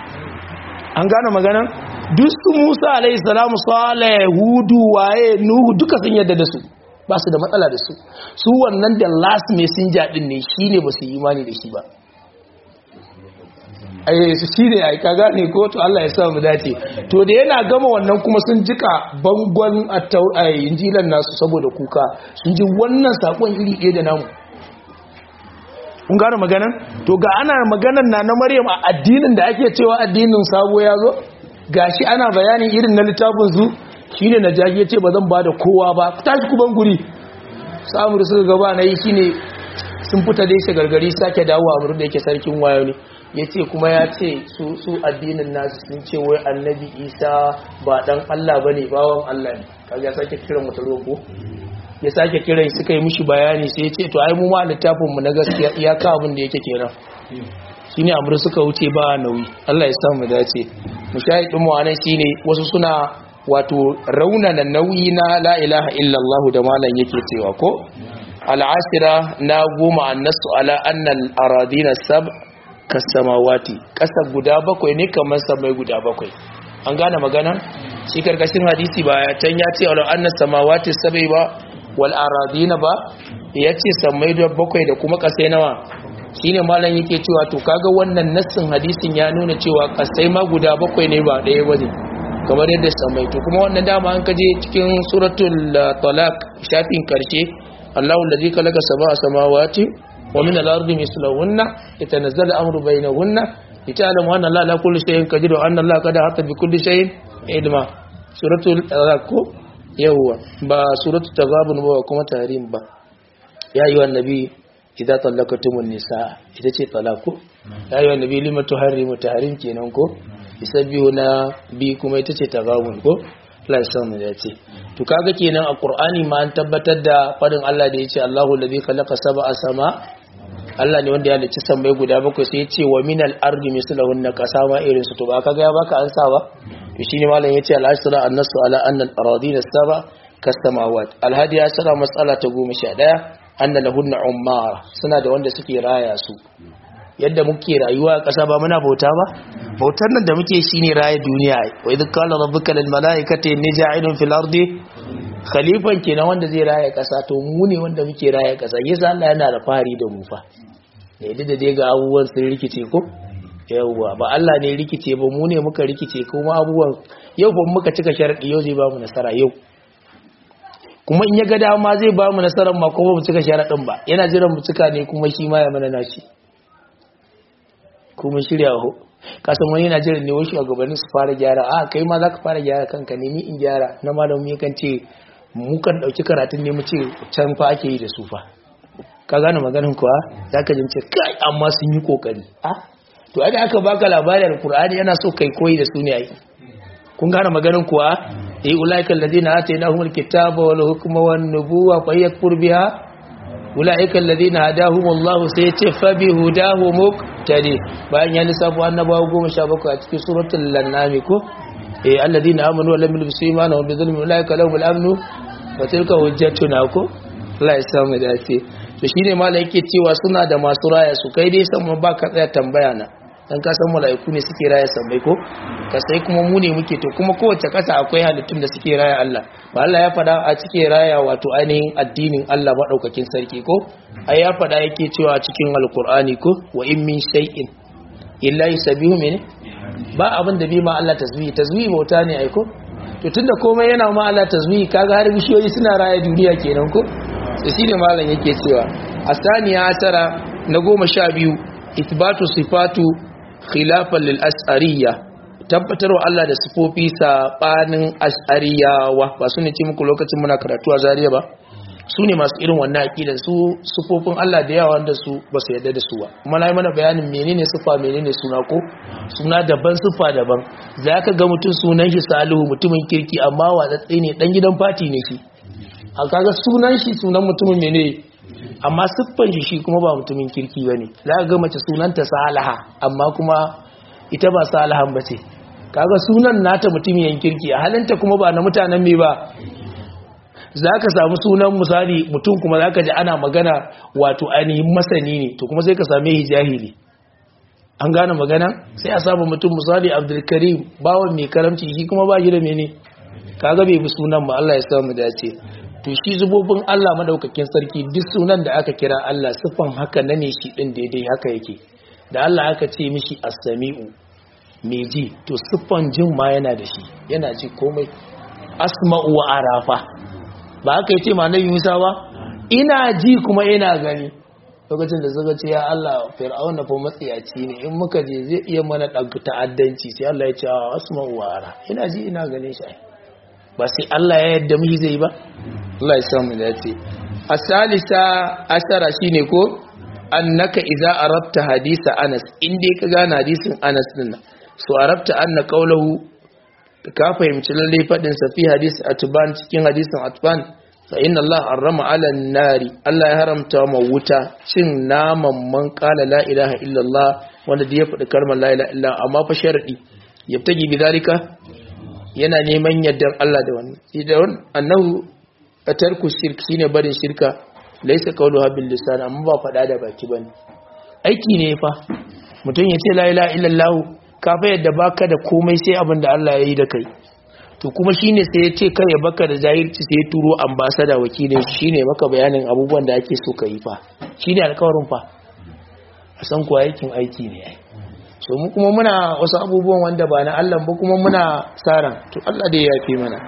an gane magana duk su Musa alayhi salamu Salih Hudu waye Nuhu duka sun yadda da su ba su da matsala da su su wannan da last messenger din ne shine ba su imani da shi ba ai su shine ai ka gane ko to Allah ya sa mu dace to da yana gama wannan kuma sun jika bangon at-taurat injilan nasu saboda kuka sun ji wannan sakon iri ɗaya da namu kun gane maganan to ga ana maganan na na Maryam a addinin da ake cewa addinin sabo ya zo gashi ana bayanin irin na littafin su shine najaji yace bazan bada kowa ba tashi ku ban guri samu da suka gaba nayi shine sun fita dai shagargari sake dawo a murin da yake sarkin wayo ne yace kuma ya ce su su addinin nasu sun ce wai annabi Isa ba dan Allah bane bawan Allah ne kaga sake kiran mutum ko ya sake kiran suka yi mishi bayani sai ya ce to ai mu ma littafin mu na gaskiya iyaka abin da yake kenan shine amru suka wuce ba nauyi Allah ya sa mu dace mushahidin mu anan shine wasu suna wato raunana nauyi na la ilaha illallah da malam yake cewa ko al'ashira na goma annasu ala annal aradina sab kasamawati kasa guda bakwai ne kamar samai guda bakwai an gane magana shi karkashin hadisi ba ya can ya ce ala annas samawati sabai ba wal aradina ba yace samai da bakwai da kuma kasai nawa shine malam yake cewa to kaga wannan nassin hadisin ya nuna cewa kasai ma guda bakwai ne ba daya bane kamar yadda samai to kuma wannan dama an kaje cikin suratul talaq shafin karshe Allahu allazi khalaqa sab'a samawati wa min al-ardi mislahunna yatanazzalu amru bainahunna lita'lamu anna Allaha ala kulli shay'in qadir wa anna Allaha qad ahata bi kulli shay'in ilma suratul talaq yawa ba suratul taghabun ba kuma tahrim ba ya ayyuhan nabi idza talaqtumun nisaa ita ce talaqu ya ayyuhan nabi lima tuharrimu tahrim kenan ko isabbihu na bi kuma ita ce taghabun ko Allah ya samu da ce to kaga kenan a Qur'ani ma an tabbatar da fadin Allah da yace Allahu allazi khalaqa sab'a sama Allah ne wanda ya halicci sammai guda bakwai sai yace wa minal ardi mislahunna qasama irin su to ba kaga ya baka ansa ba to shine malam yace al-asra an-nasu ala anna al-aradina sab'a kasamawat al-hadi asra mas'ala ta goma sha ɗaya anna lahunna ummara suna da wanda suke raya su yadda muke rayuwa a ƙasa ba muna bauta ba bautar nan da muke shine raye duniya wa idh qala rabbuka lil malaikati inni ja'ilun fil ardi khalifan kenan wanda zai raye ƙasa to mu ne wanda muke raye ƙasa yasa Allah yana da fari da mu fa ne da dai ga abubuwan sun rikice ko yawwa ba Allah ne rikice ba mu ne muka rikice kuma abubuwan yau ba muka cika sharadi yau zai ba mu nasara yau kuma in ya ga dama zai ba mu nasarar ma kuma mu cika sharadin ba yana jiran mu cika ne kuma shi ma ya mana nashi kuma shirya ho kasan wani yana jiran ne wasu shugabannin su fara gyara a kai ma za ka fara gyara kanka ne ni in gyara na malamu yakan ce mu kan dauki karatun ne mu ce can fa ake yi da su fa ka gane maganin kuwa za ka jince kai amma sun yi kokari a to ai da aka baka labarin alqur'ani yana so kai koyi da su ne ai kun gane maganin kuwa eh ulaika alladhina atainahumul kitaba wal hukma wan nubuwa fa yakfur biha ulaika alladhina hadahumullahu sai ce fa bi hudahu muqtadi bayan ya lissafu annabawa goma sha bakwai a cikin suratul lanami ko eh alladhina amanu wa lam yalbisu imanahum bi dhulmin ulaika lahumul amnu wa tilka hujjatuna ko Allah ya samu dace to shine malai yake cewa suna da masu raya su kai dai san ba ka tsaya tambaya na dan ka san malaiku ne suke raya sammai ko ka sai kuma mu ne muke to kuma kowace kasa akwai halittun da suke raya Allah ba Allah ya fada a cikin raya wato ainihin addinin Allah madaukakin sarki ko ai ya fada yake cewa cikin alqur'ani ko wa in min shay'in illa yusabbihu min ba abin da bi ma Allah tasbihi tasbihi bauta ne ai ko to tunda komai yana ma Allah tasbihi kaga har bishiyoyi suna raya duniya kenan ko sai shine malam yake cewa asaniya tara na goma sha biyu ithbatu sifatu khilafan lil as'ariyya tabbatarwa Allah da sifofi sabanin as'ariyawa ba su ne ce muku lokacin muna karatu a Zariya ba su ne masu irin wannan aqida su sifofin Allah da yawa wanda su ba su yarda da su ba kuma na yi mana bayanin menene sifa menene suna ko suna daban sifa daban zaka ga mutum sunan shi Salihu mutumin kirki amma watsatsi ne dan gidan fati ne shi a kaga sunan shi sunan mutumin ne amma siffan shi shi kuma ba mutumin kirki bane zaka ga mace sunanta Salaha amma kuma ita ba Salahan bace kaga sunan nata mutumin kirki a halinta kuma ba na mutanen me ba zaka samu sunan misali mutum kuma zaka ji ana magana wato ainihin masani ne to kuma sai ka same shi jahili an gane magana sai a samu mutum misali Abdul Karim bawan mai karamci shi kuma ba shi da mene kaga bai bi sunan ba Allah ya samu dace to shi zubobin Allah madaukakin sarki duk sunan da aka kira Allah sifan haka nane shi din daidai haka yake da Allah aka ce mishi as-sami'u mai ji to siffan jin ma yana da shi yana ji komai asma'u wa arafa ba aka yi ce ma na Musa ba ina ji kuma ina gani lokacin da suka ce ya Allah fir'auna fa matsiyaci ne in muka je zai iya mana ɗauki ta'addanci sai Allah ya ce asma'u wa ara ina ji ina gane shi ba sai Allah ya yarda mu zai ba Allah ya samu dace asalisa ashara shine ko annaka idza arabta hadisa Anas indai ka gane hadisin Anas din so arabta anna qawluhu ka fahimci lalle fadin sa fi hadisi atban cikin hadisin atban fa inna Allah harrama 'ala an-nari Allah ya haramta ma wuta cin naman man qala la ilaha illa Allah wanda da ya faɗi kalmar la ilaha illa amma fa sharadi yabtagi bidalika yana neman yaddan Allah da wannan idan annahu tarku shirk shine barin shirka laysa qawluha bil lisan amma ba faɗa da baki bane aiki ne fa mutum ya ce la ilaha illa Allah ka fa yadda baka da komai sai abin da Allah ya yi da kai to kuma shine sai ya ce kai ya baka da jahilci sai ya turo ambassador wakilin shine maka bayanin abubuwan da ake so ka yi fa shine alƙawarin fa a san kuwa aikin aiki ne ai so mu kuma muna wasu abubuwan wanda ba na Allah ba kuma muna saran to Allah dai ya yafe mana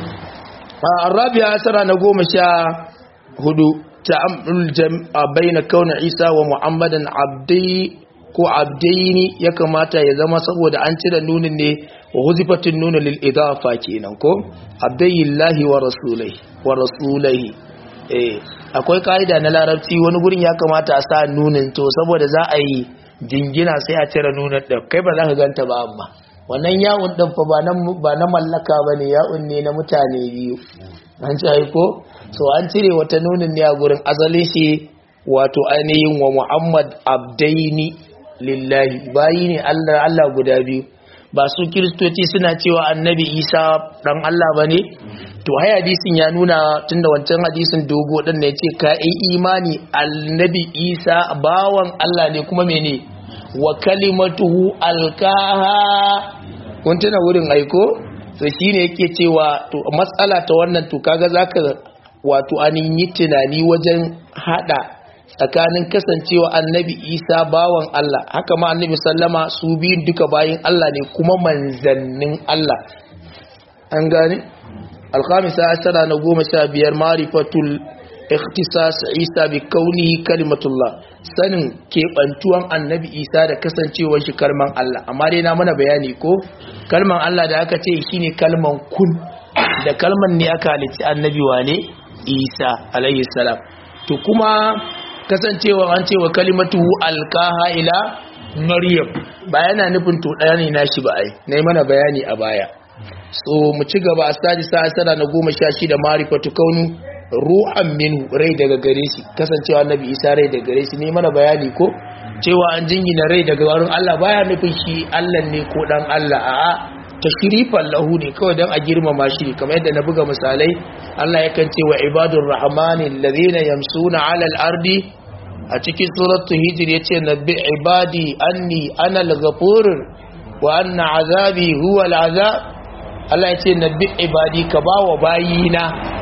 a arabiya asara na goma sha hudu ta'amul jam'a baina kauna Isa wa Muhammadan abdi ko abdaini ya kamata ya zama saboda an cire nunin ne wa huzifatin nunu lil idafa kenan ko abdayillahi wa rasulihi wa rasulihi eh akwai kaida na larabci wani gurin ya kamata a sa nunin to saboda za a yi jingina sai a cire nunin din kai ba za ka ganta ba amma wannan ya'un din fa ba nan ba na mallaka bane ya'un ne na mutane biyu an ci ko so an cire wata nunin ne a gurin azalin shi wato ainihin wa Muhammad abdaini lillahi bayi ne Allah Allah guda biyu ba su kiristoci suna cewa annabi Isa dan Allah bane to hai hadisin ya nuna tunda wancan hadisin dogo din ne yace ka yi imani annabi Isa bawan Allah ne kuma mene wa kalimatuhu alkaha kun tuna wurin aiko to shine yake cewa to matsala ta wannan to kaga zaka wato anin yi tunani wajen hada tsakanin kasancewa annabi Isa bawan Allah haka ma annabi sallama su biyun duka bayin Allah ne kuma manzannin Allah an gane alkhamisa asara na goma sha biyar marifatul ikhtisas Isa bi kaunihi kalimatullah sanin keɓantuwan annabi Isa da kasancewar shi kalman Allah amma dai na mana bayani ko kalman Allah da aka ce shine kalman kun da kalman ne aka halitta annabi wane Isa alayhi salam to kuma kasancewa an ce wa kalimatu alkaha ila maryam ba yana nufin to daya ne nashi ba ai nayi mana bayani a baya so mu ci gaba a sadi sa asara na goma sha shida marifatu kaunu ruhan minhu rai daga gare shi kasancewa annabi Isa rai daga gare shi ne mana bayani ko cewa an jingina rai daga wurin Allah baya nufin shi Allah ne ko dan Allah a'a tashrifan lahu ne kawai dan a girmama shi kamar yadda na buga misalai Allah yakan ce wa ibadur rahmanil ladina yamsuna 'alal ardi a cikin suratul hijr yace nabbi ibadi anni ana al-ghafur wa anna azabi huwa al-azab Allah yace nabbi ibadi ka bawa bayina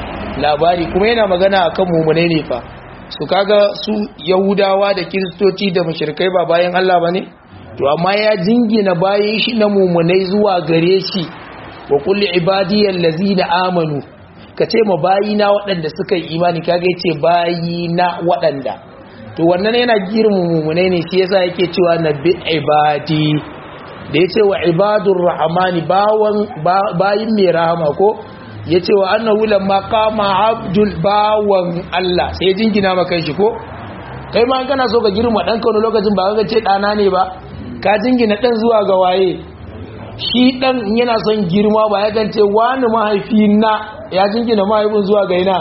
labari kuma yana magana akan mu'mine ne fa su kaga su yahudawa da kiristoci da mushrikai ba bayan Allah bane to amma ya jingina bayan shi na mu'minai zuwa gare shi wa kulli ibadiyal ladzina amanu kace ma bayina waɗanda suka yi imani kaga yace bayina waɗanda to wannan yana girmu mu'minai ne shi yasa yake cewa nabbi ibadi da yace wa ibadur rahmani bawan bayin mai rahama ko yace wa annahu lamma qama abdul bawan Allah sai jingina maka shi ko kai ma kana so ka girma danka wani lokacin ba ka ce dana ne ba ka jingina dan zuwa ga waye shi dan yana son girma ba ya gance wani mahaifina ya jingina mahaifin zuwa ga ina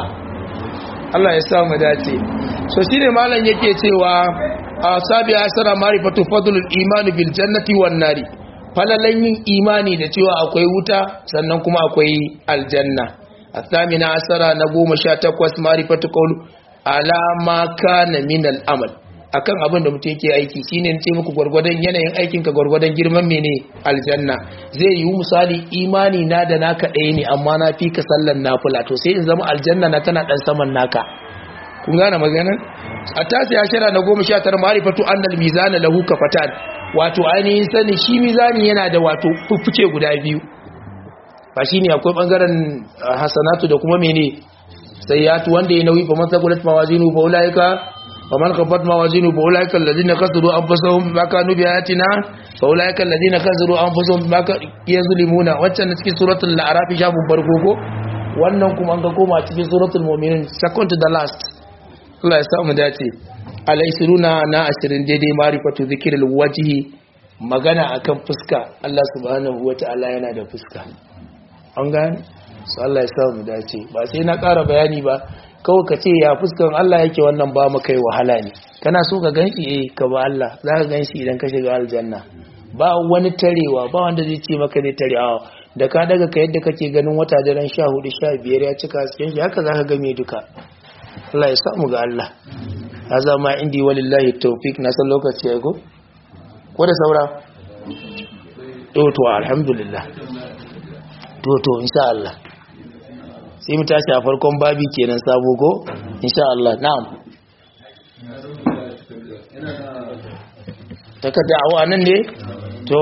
Allah ya sa mu dace so shine malam yake cewa asabi asara marifatu fadlul iman bil jannati wan nari falalan yin imani da cewa akwai wuta sannan kuma akwai aljanna athamina asara na goma sha takwas marifatu qawlu ala ma kana min al amal akan abin da mutum yake aiki shine ce muku gurgurdan yanayin aikin ka gurgurdan girman mene aljanna zai yi misali imani na da naka ɗaya ne amma na fi ka sallan nafila to sai in zama aljanna na tana dan saman naka kun gane maganar a tasi ashara na goma sha tara ma'rifatu annal mizana lahu kafatan wato ainihin sani shi mizani yana da wato fuffuke guda biyu ba shine akwai bangaren hasanatu da kuma mene sayyatu wanda ya nauyi fa man saqulat mawazinu fa ulaika wa man khaffat mawazinu fa ulaika alladhina kasaru anfusahum bima kanu bi ayatina fa ulaika alladhina kasaru anfusahum bima yazlimuna waccan cikin suratul a'raf shafin farko ko wannan kuma an ga koma cikin suratul mu'minun second to the last Allah ya samu dace alaisiruna na ashirin daidai marifatu zikirul wajhi magana akan fuska Allah subhanahu wata'ala yana da fuska an gane su Allah ya samu dace ba sai na ƙara bayani ba kawai ka ce ya fuskan Allah yake wannan ba maka yi wahala ne kana so ka ganshi eh ka ba Allah za ka ganshi idan ka shiga aljanna ba wani tarewa ba wanda zai ce maka zai tare a da ka daga ka yadda kake ganin wata daren sha hudu sha biyar ya cika hasken shi haka za ka game duka Allah ya samu ga Allah haza ma indi walillahi tawfik na san lokaci ya go ko da saura to to alhamdulillah to to insha Allah sai mu tashi a farkon babi kenan sabo ko insha Allah na'am takarda awa nan ne to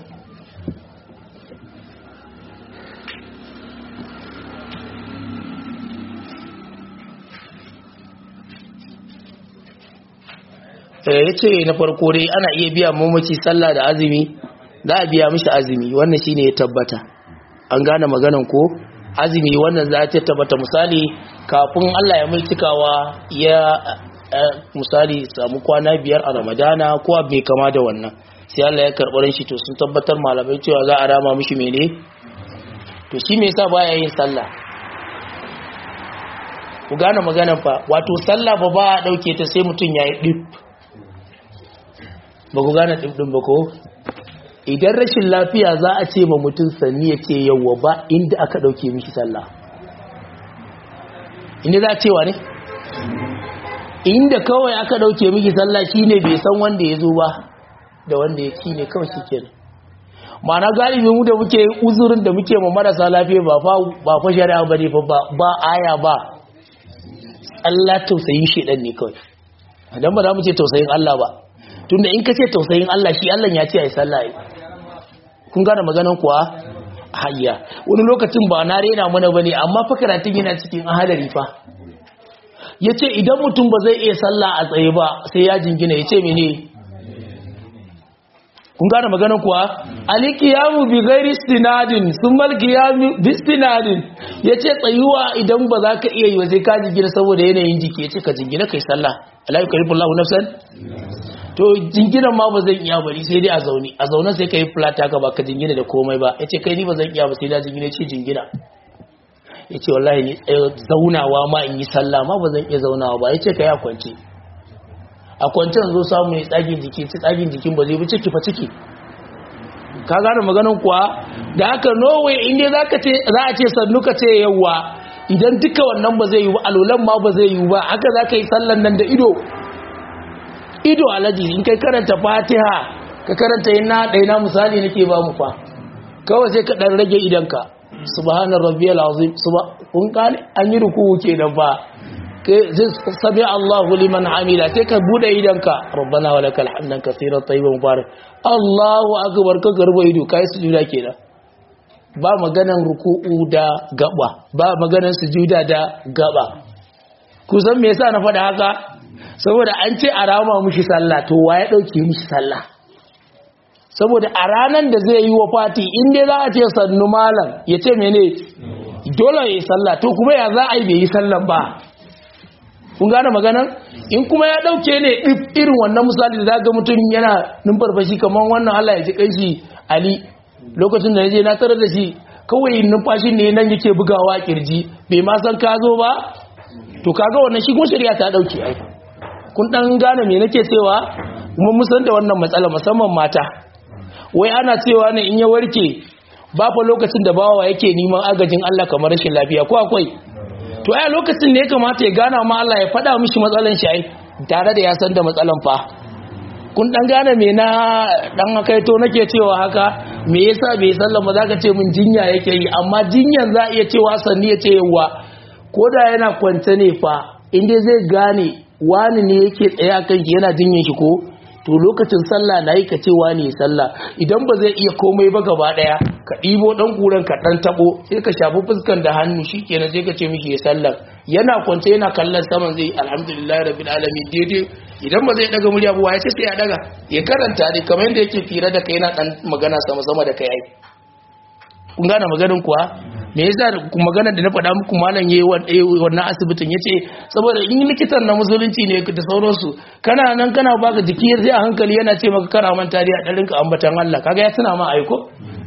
eh yace na farko dai ana iya biya mamaci sallah da azumi za a biya mishi azumi wannan shine ya tabbata an gane maganan ko azumi wannan za ta tabbata misali kafin Allah ya mai cikawa ya misali samu kwana biyar a Ramadana ko bai kama da wannan sai Allah ya karɓar shi to sun tabbatar malamai cewa za a rama mishi mene to shi me yasa baya yin sallah ku gane maganan fa wato sallah ba ba a dauke ta sai mutun yayi dip ba ku gane dip din ba ko idan rashin lafiya za a ce ma mutum sanni ya ce yawwa ba inda aka dauke mishi sallah inda za a cewa ne inda kawai aka dauke miki sallah shine bai san wanda ya zo ba da wanda ya ci ne kawai shikenan ma'ana galibi mu da muke uzurin da muke ma marasa lafiya ba fa ba fa shari'a bane fa ba ba aya ba Allah tausayin shedan ne kawai dan ba za mu ce tausayin Allah ba tunda in ka ce tausayin Allah shi Allah ya ce ai sallah kun gane maganan kuwa hayya wani lokacin ba na rena mana bane amma fa karatun yana cikin ahadari fa yace idan mutum ba zai iya sallah a tsaye ba sai ya jingina yace mene kun gane maganan kuwa aliqiyamu bi ghairi istinadin summal qiyamu bi istinadin yace tsayuwa idan ba za ka iya yi wa sai ka jingina saboda yanayin jiki yace ka jingina kai sallah la yukalifullahu nafsan to jinginan ma ba zan iya bari sai dai a zaune a zaune sai kai flat haka ba ka jingina da komai ba yace kai ni ba zan iya ba sai da jingina ce jingina yace wallahi ni zaunawa ma in yi sallah ma ba zan iya zaunawa ba yace kai a kwance a kwancen zo samu ne tsagin jiki ci tsagin jikin ba zai bi ciki fa ciki ka gane maganar kuwa da haka norway inda zaka ce za a ce sannu ka ce yawa idan duka wannan ba zai yi ba alolan ma ba zai yi ba haka zaka yi sallan nan da ido ido alaji in kai karanta fatiha ka karanta yana ɗaya na misali nake ba mu fa kawai sai ka ɗan rage idanka subhana rabbiyal azim kun kane an yi ruku'u kenan fa sami Allahu liman hamida sai ka bude idanka rabbana walakal hamdan kaseeran tayyiban mubarak Allahu akbar ka garba ido kai sujuda kenan ba maganan ruku'u da gaba ba maganan sujuda da gaba ku san me yasa na faɗa haka saboda an ce a rama mishi sallah to waye dauke mishi sallah saboda a ranan da zai yi wafati in dai za a ce sannu malam ya ce mene dole ya yi sallah to kuma ya za a yi bai yi sallah ba kun gane maganar in kuma ya dauke ne irin wannan misali da zaga mutum yana numfarfashi kamar wannan Allah ya ji kai shi Ali lokacin da naje na tarar da shi kawai numfashin ne nan yake bugawa kirji bai ma san ka zo ba to kaga wannan shi kuma shari'a ta dauke ai kun dan gane me nake cewa kuma mun san da wannan matsala musamman mata wai ana cewa ne in ya warke ba fa lokacin da bawa yake neman agajin Allah kamar rashin lafiya ko akwai to ai lokacin ne ya kamata ya gana ma Allah ya faɗa mishi matsalan shi ai tare da ya san da matsalan fa kun dan gane me na dan akaito nake cewa haka me yasa bai sallama zaka ce mun jinya yake yi amma jinyan za iya cewa sanni ya ce yawa koda yana kwance ne fa inda zai gane wani ne yake tsaya kan shi yana jinyan shi ko to lokacin sallah nayi ka ce wani sallah idan ba zai iya komai ba gaba daya ka ɗibo ɗan ƙuran ka ɗan taɓo sai ka shafi fuskan da hannu shi kenan sai ka ce miki ya sallar yana kwance yana kallon saman zai alhamdulillah rabbil alamin daidai idan ba zai daga murya ba ya ce sai ya daga ya karanta ne kamar yadda yake fira da kai yana ɗan magana sama sama da kai ai kun gane maganin kuwa me yasa maganar da na faɗa muku malam yayi wannan asibitin yace saboda in likitan na musulunci ne da sauransu kana nan kana baka jiki sai a hankali yana ce maka kana manta dai a ɗarinka ambatan Allah kaga ya tuna ma aiko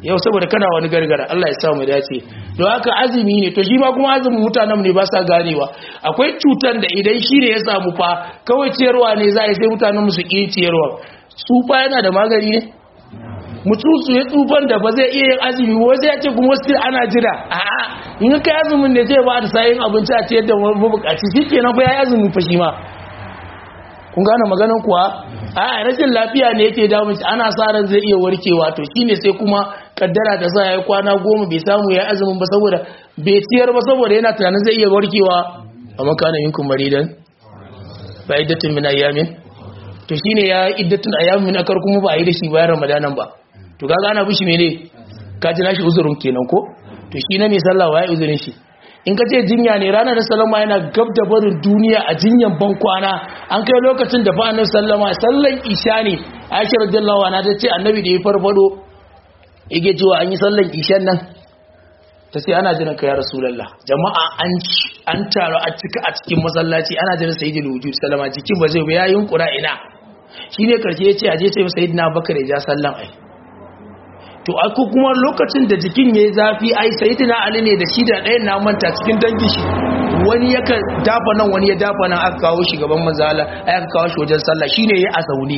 yau saboda kana wani gargara Allah ya sa mu dace don haka azumi ne to shi ma kuma azumin mutanen ne ba sa ganewa akwai cutar da idan shi ne ya samu fa kawai ciyarwa ne za a yi sai mutanen su ƙi ciyarwa tsufa yana da magani ne mutum su ya tsufan da ba zai iya yin azumi wasu ya ce kuma wasu ana jira a'a in ka azumin ne zai ba da sayin abinci a ciyar da mabukaci shi kenan fa ya yi azumin fa shi ma kun gane maganin kuwa a rashin lafiya ne yake damun shi ana sa ran zai iya warkewa to shine sai kuma kaddara ta sa yayi kwana goma bai samu yayi azumin ba saboda bai ciyar ba saboda yana tunanin zai iya warkewa amma kana minkum maridan fa iddatun min ayamin to shine ya iddatun ayamin min akar kuma ba a yi da shi bayan ramadanan ba to kaga ana bishi mene ka ji nashi uzurin kenan ko to shi na mai sallah waye uzurin shi in ka ce jinya ne ranar sallama yana gab da barin duniya a jinyan bankwana an kai lokacin da fa annabi sallama sallan isha ne Aisha radiyallahu anha ta ce annabi da ya farfado yake cewa an yi sallan ishan nan ta ce ana jiran ka ya rasulullah jama'a an an taro a cika a cikin masallaci ana jiran sayyidul wujud sallama jikin ba zai ba yayin qura ina shine karshe yace aje sai sayyidina bakar ya ja sallan ai to aku kuma lokacin da jikin yayi zafi ai sayyidina ali ne da shi da ɗayan na manta cikin dangin shi wani yaka dafa nan wani ya dafa nan aka kawo shi gaban manzo Allah ai aka kawo shi wajen sallah shine yayi asauni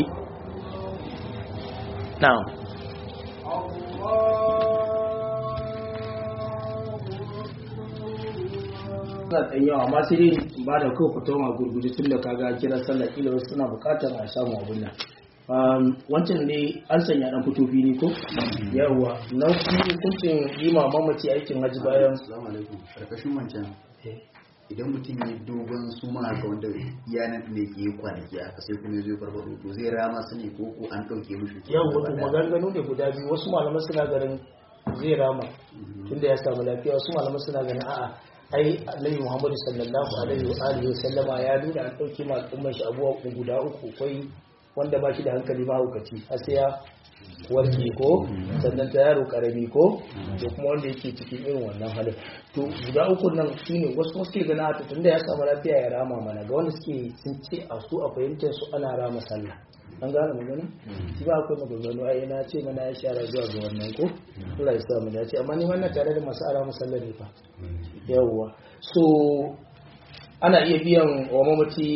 na'am za ta yawa amma sai dai ba da kawai fatawa gurguje tun da kaga kira sallah kila wasu suna bukatar a samu abin nan wancan ne an sanya dan fito fili ko yawa na fi hukuncin yi ma mamaci aikin haji bayan assalamu alaikum karkashin wancan idan mutum ya dogon suma ga wanda yanan ne ke kwanaki aka sai kuma zai farfado to zai rama su ne ko ko an dauke mishi yawa to maganganu ne guda biyu wasu malaman suna ganin zai rama tunda ya samu lafiya wasu malaman suna ganin a'a ai Annabi Muhammad sallallahu alaihi wa alihi wa sallama ya nuna an dauke ma al'ummar shi abuwa guda uku kai wanda ba shi da hankali ba hukaci a sai ya warke ko sannan ta yaro karami ko da kuma wanda yake cikin irin wannan halin to guda uku nan shine wasu suke gana ta tunda ya samu lafiya ya rama mana ga wanda suke sun ce a su a fahimtar su ana rama sallah an gane magana shi ba akwai maganganu ai na ce mana ya shara zuwa ga wannan ko Allah ya sa mu dace amma ni wannan tare da masu ara sallah ne fa yawwa so ana iya biyan wa mamaci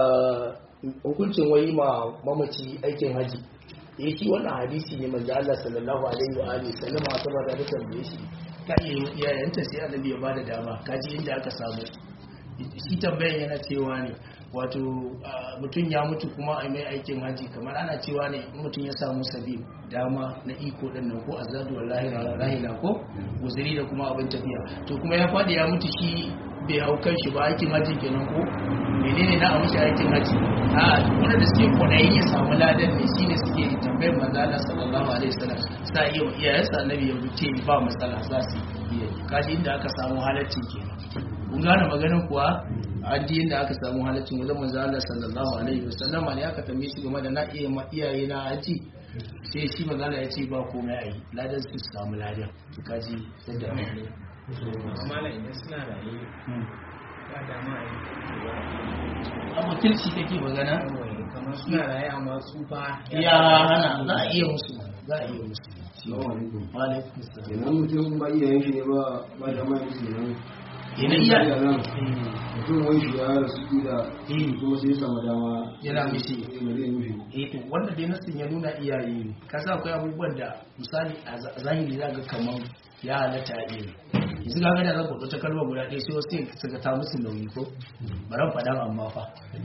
hukuncin wai ma mamaci aikin haji yake wannan hadisi ne manzo Allah sallallahu alaihi wa alihi sallama ta ba da tambaye shi kai iyayenta sai annabi ya bada dama kaji inda aka samu shi tambayan yana cewa ne wato mutum ya mutu kuma a mai aikin haji kamar ana cewa ne mutum ya samu sabi dama na iko din nan ko azadu wallahi rahila ko guzuri da kuma abin tafiya to kuma ya fadi ya mutu shi bai hau kan shi ba aikin haji kenan ko menene na a mishi aikin haji a wanda da suke kwadayi ya samu ladan ne shine suke tambayar manzo Allah sallallahu alaihi wasallam sa iya iyayensa annabi ya wuce ba matsala za su iya kaji inda aka samu halaccin kenan kun gane maganar kuwa addinin da aka samu halaccin wajen manzo Allah sallallahu alaihi wasallam ne aka tambaye shi game da na iya ma iyaye na haji sai shi manzo Allah ya ce ba komai ai ladan su samu ladan kaji yadda ne amma idan suna raye ba da ma ai a mutunci kake magana kamar suna raye amma su fa ya hana za a iya musu za a iya musu wa alaikum salam idan mutum ba iyayen shi ne ba ba da mai shi ne ina iya mutum wani shi ya rasu da kuma sai ya samu dama yana mishi zai mishi eh to wanda dai nasin ya nuna iyaye ne kasa akwai abubuwan da misali a zahiri za ga kaman ya halatta a iya yanzu ga gada zan kwato ta kalma guda ɗaya sai wasu su ga ta musu nauyi ko baran faɗan amma fa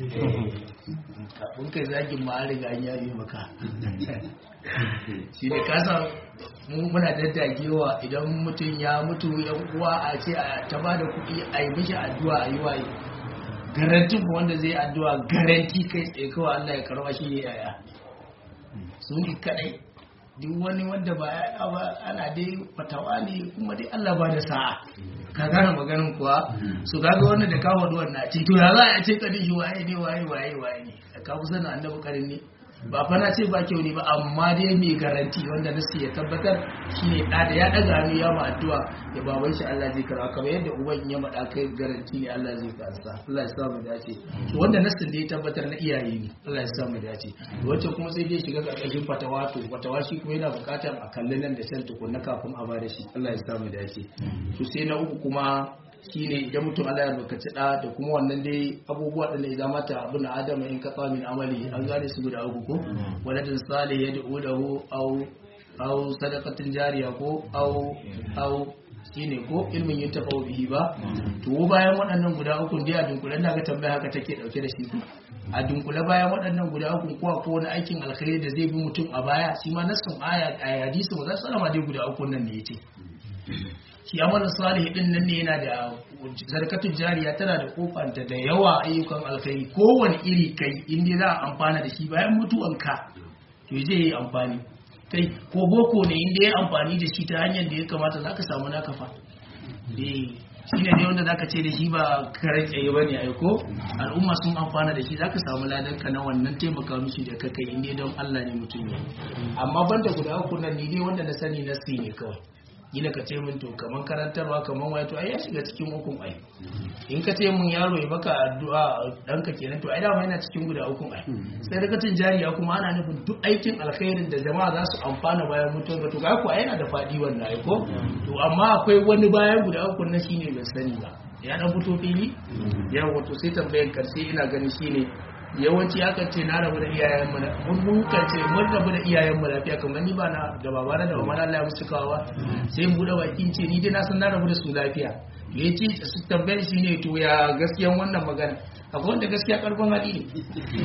kafin kai zagin ma an riga an yaye maka shi ne kasa muna daddagewa idan mutum ya mutu yan uwa a ce a ta ba da kuɗi a yi mishi addu'a a yi waye garanti ba wanda zai addu'a garanti kai tsaye kawai Allah ya karwa shi ne yaya su ne kadai duk wani wanda ba yaya ba ana dai fatawa ne kuma dai Allah ba da sa'a ka gane maganin kuwa su kaga wanda da kawo duwan na ce to ya za a ce kadin shi waye ne waye waye waye ne ka kusa na annabi karin ne ba fa na ce ba kyau ne ba amma dai mai garanti wanda nasi ya tabbatar shine da da ya daga hannu ya ma addu'a ya baban shi Allah zai karba kamar yadda uban ya mada kai garanti ne Allah zai karsa Allah ya sa mu dace to wanda nasin da ya tabbatar na iyaye ne Allah ya sa mu dace wacce kuma sai dai shiga karkashin fatawa to fatawa shi kuma yana bukatar a kallon nan da san tukunna kafin a bada shi Allah ya sa mu dace to sai na uku kuma shine idan mutum Allah ya barkaci da da kuma wannan dai abubuwa da ya zama ta abin Adam in ka tsami min amali an gane su guda uku ko waladin salih yad'u lahu aw aw sadaqatin jariya ko aw aw shine ko ilmin yin tafau bihi ba to bayan waɗannan guda uku dai a dunkulen da ga tambaya haka take dauke da shi a dunkule bayan waɗannan guda uku ko ko wani aikin alkhairi da zai bi mutum a baya shi ma nasin aya a hadisi ba za su alama dai guda uku nan ne yace shi amalin salih din nan ne yana da zarkatun jariya tana da kofanta da yawa ayyukan alkhairi kowane iri kai inda za a amfana da shi bayan mutuwanka to zai yi amfani kai ko boko ne inda ya amfani da shi ta hanyar da ya kamata za ka samu naka fa shi ne dai wanda za ka ce da shi ba karen tsaye ba ne aiko al'umma sun amfana da shi za ka samu ladanka na wannan taimaka mishi da ka kai inda don Allah ne mutum ne amma banda guda uku nan ni dai wanda na sani na ne kawai gina ka ce min to kaman karantarwa kaman waye to ai ya shiga cikin hukun ai in ka ce min yaro ya baka addu'a danka kenan to ai dama yana cikin guda hukun ai sai rakatin jariya kuma ana nufin duk aikin alkhairin da jama'a za su amfana bayan mutuwar ka to ga ku ai yana da fadi wannan ai ko to amma akwai wani bayan guda hukun na shine ban sani ba ya dan fito fili yawa to sai tambayar karshe ina ganin shine yawanci aka ce na rabu da iyayen mu mun mun kace mun rabu da iyayen mu lafiya kamar ni ba na da baba na da mama Allah ya musu kawa sai mu bude bakin ce ni dai na san na rabu da su lafiya yace su tambayar shi ne to ya gaskiyan wannan magana akwai wanda gaskiya karfin hali ne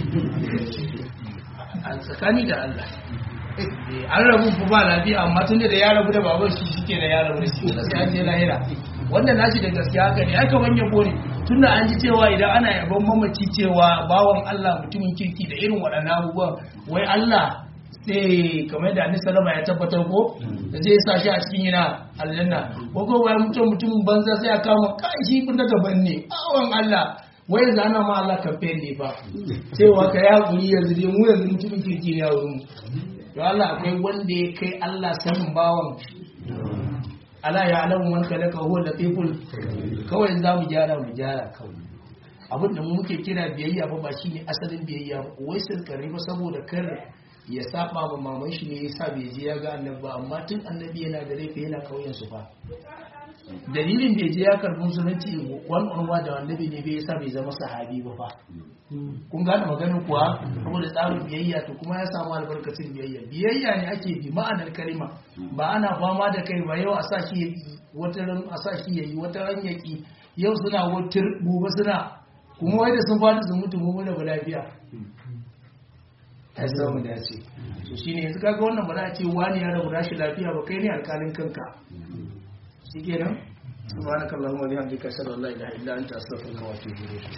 a tsakani da Allah an rabu fa ba lafiya amma tun da ya rabu da baban shi shike da ya rabu da shi sai an je lahira wannan nashi da gaskiya haka ne aka wanye bone tunda an ji cewa idan ana yabon mamaci cewa bawan Allah mutumin kirki da irin waɗannan abubuwan wai Allah sai kamar da Annabi sallama ya tabbatar ko da zai sa shi a cikin yana aljanna ko ko bayan mutum mutumin banza sai ya kama kai shi bin daga banne bawan Allah wai yanzu ana ma Allah campaign ne fa cewa ka ya hakuri yanzu dai mu yanzu mutumin kirki ne a wurin mu to Allah akwai wanda ya kai Allah sanin bawan ala ya alamu man kalaka huwa latiful kawai za mu gyara mu gyara kawai abin da mu muke kira biyayya ba ba shine asalin biyayya ba wai sun kare ba saboda kar ya saba ba maman shi ne yasa bai je ya ga annabi ba amma tun annabi yana da rai yana kauyen su fa dalilin bai je ya karbi musulunci wani urwa da annabi ne bai yasa bai zama sahabi ba fa kun gane maganin kuwa saboda tsarin biyayya to kuma ya samu albarkacin biyayya biyayya ne ake bi ma'anar kalima ba ana fama da kai ba yau a sa shi yaki wata ran a sa shi yayi wata ran yaki yau suna wutar gobe suna kuma wai da sun fadi sun mutu mu da lafiya ai samu da ce to shine yanzu kaga wannan ba za a ce wani ya rabu rashi lafiya ba kai ne alƙalin kanka shikenan subhanakallahumma wa bihamdika ashhadu an la ilaha illa anta astaghfiruka wa atubu ilayk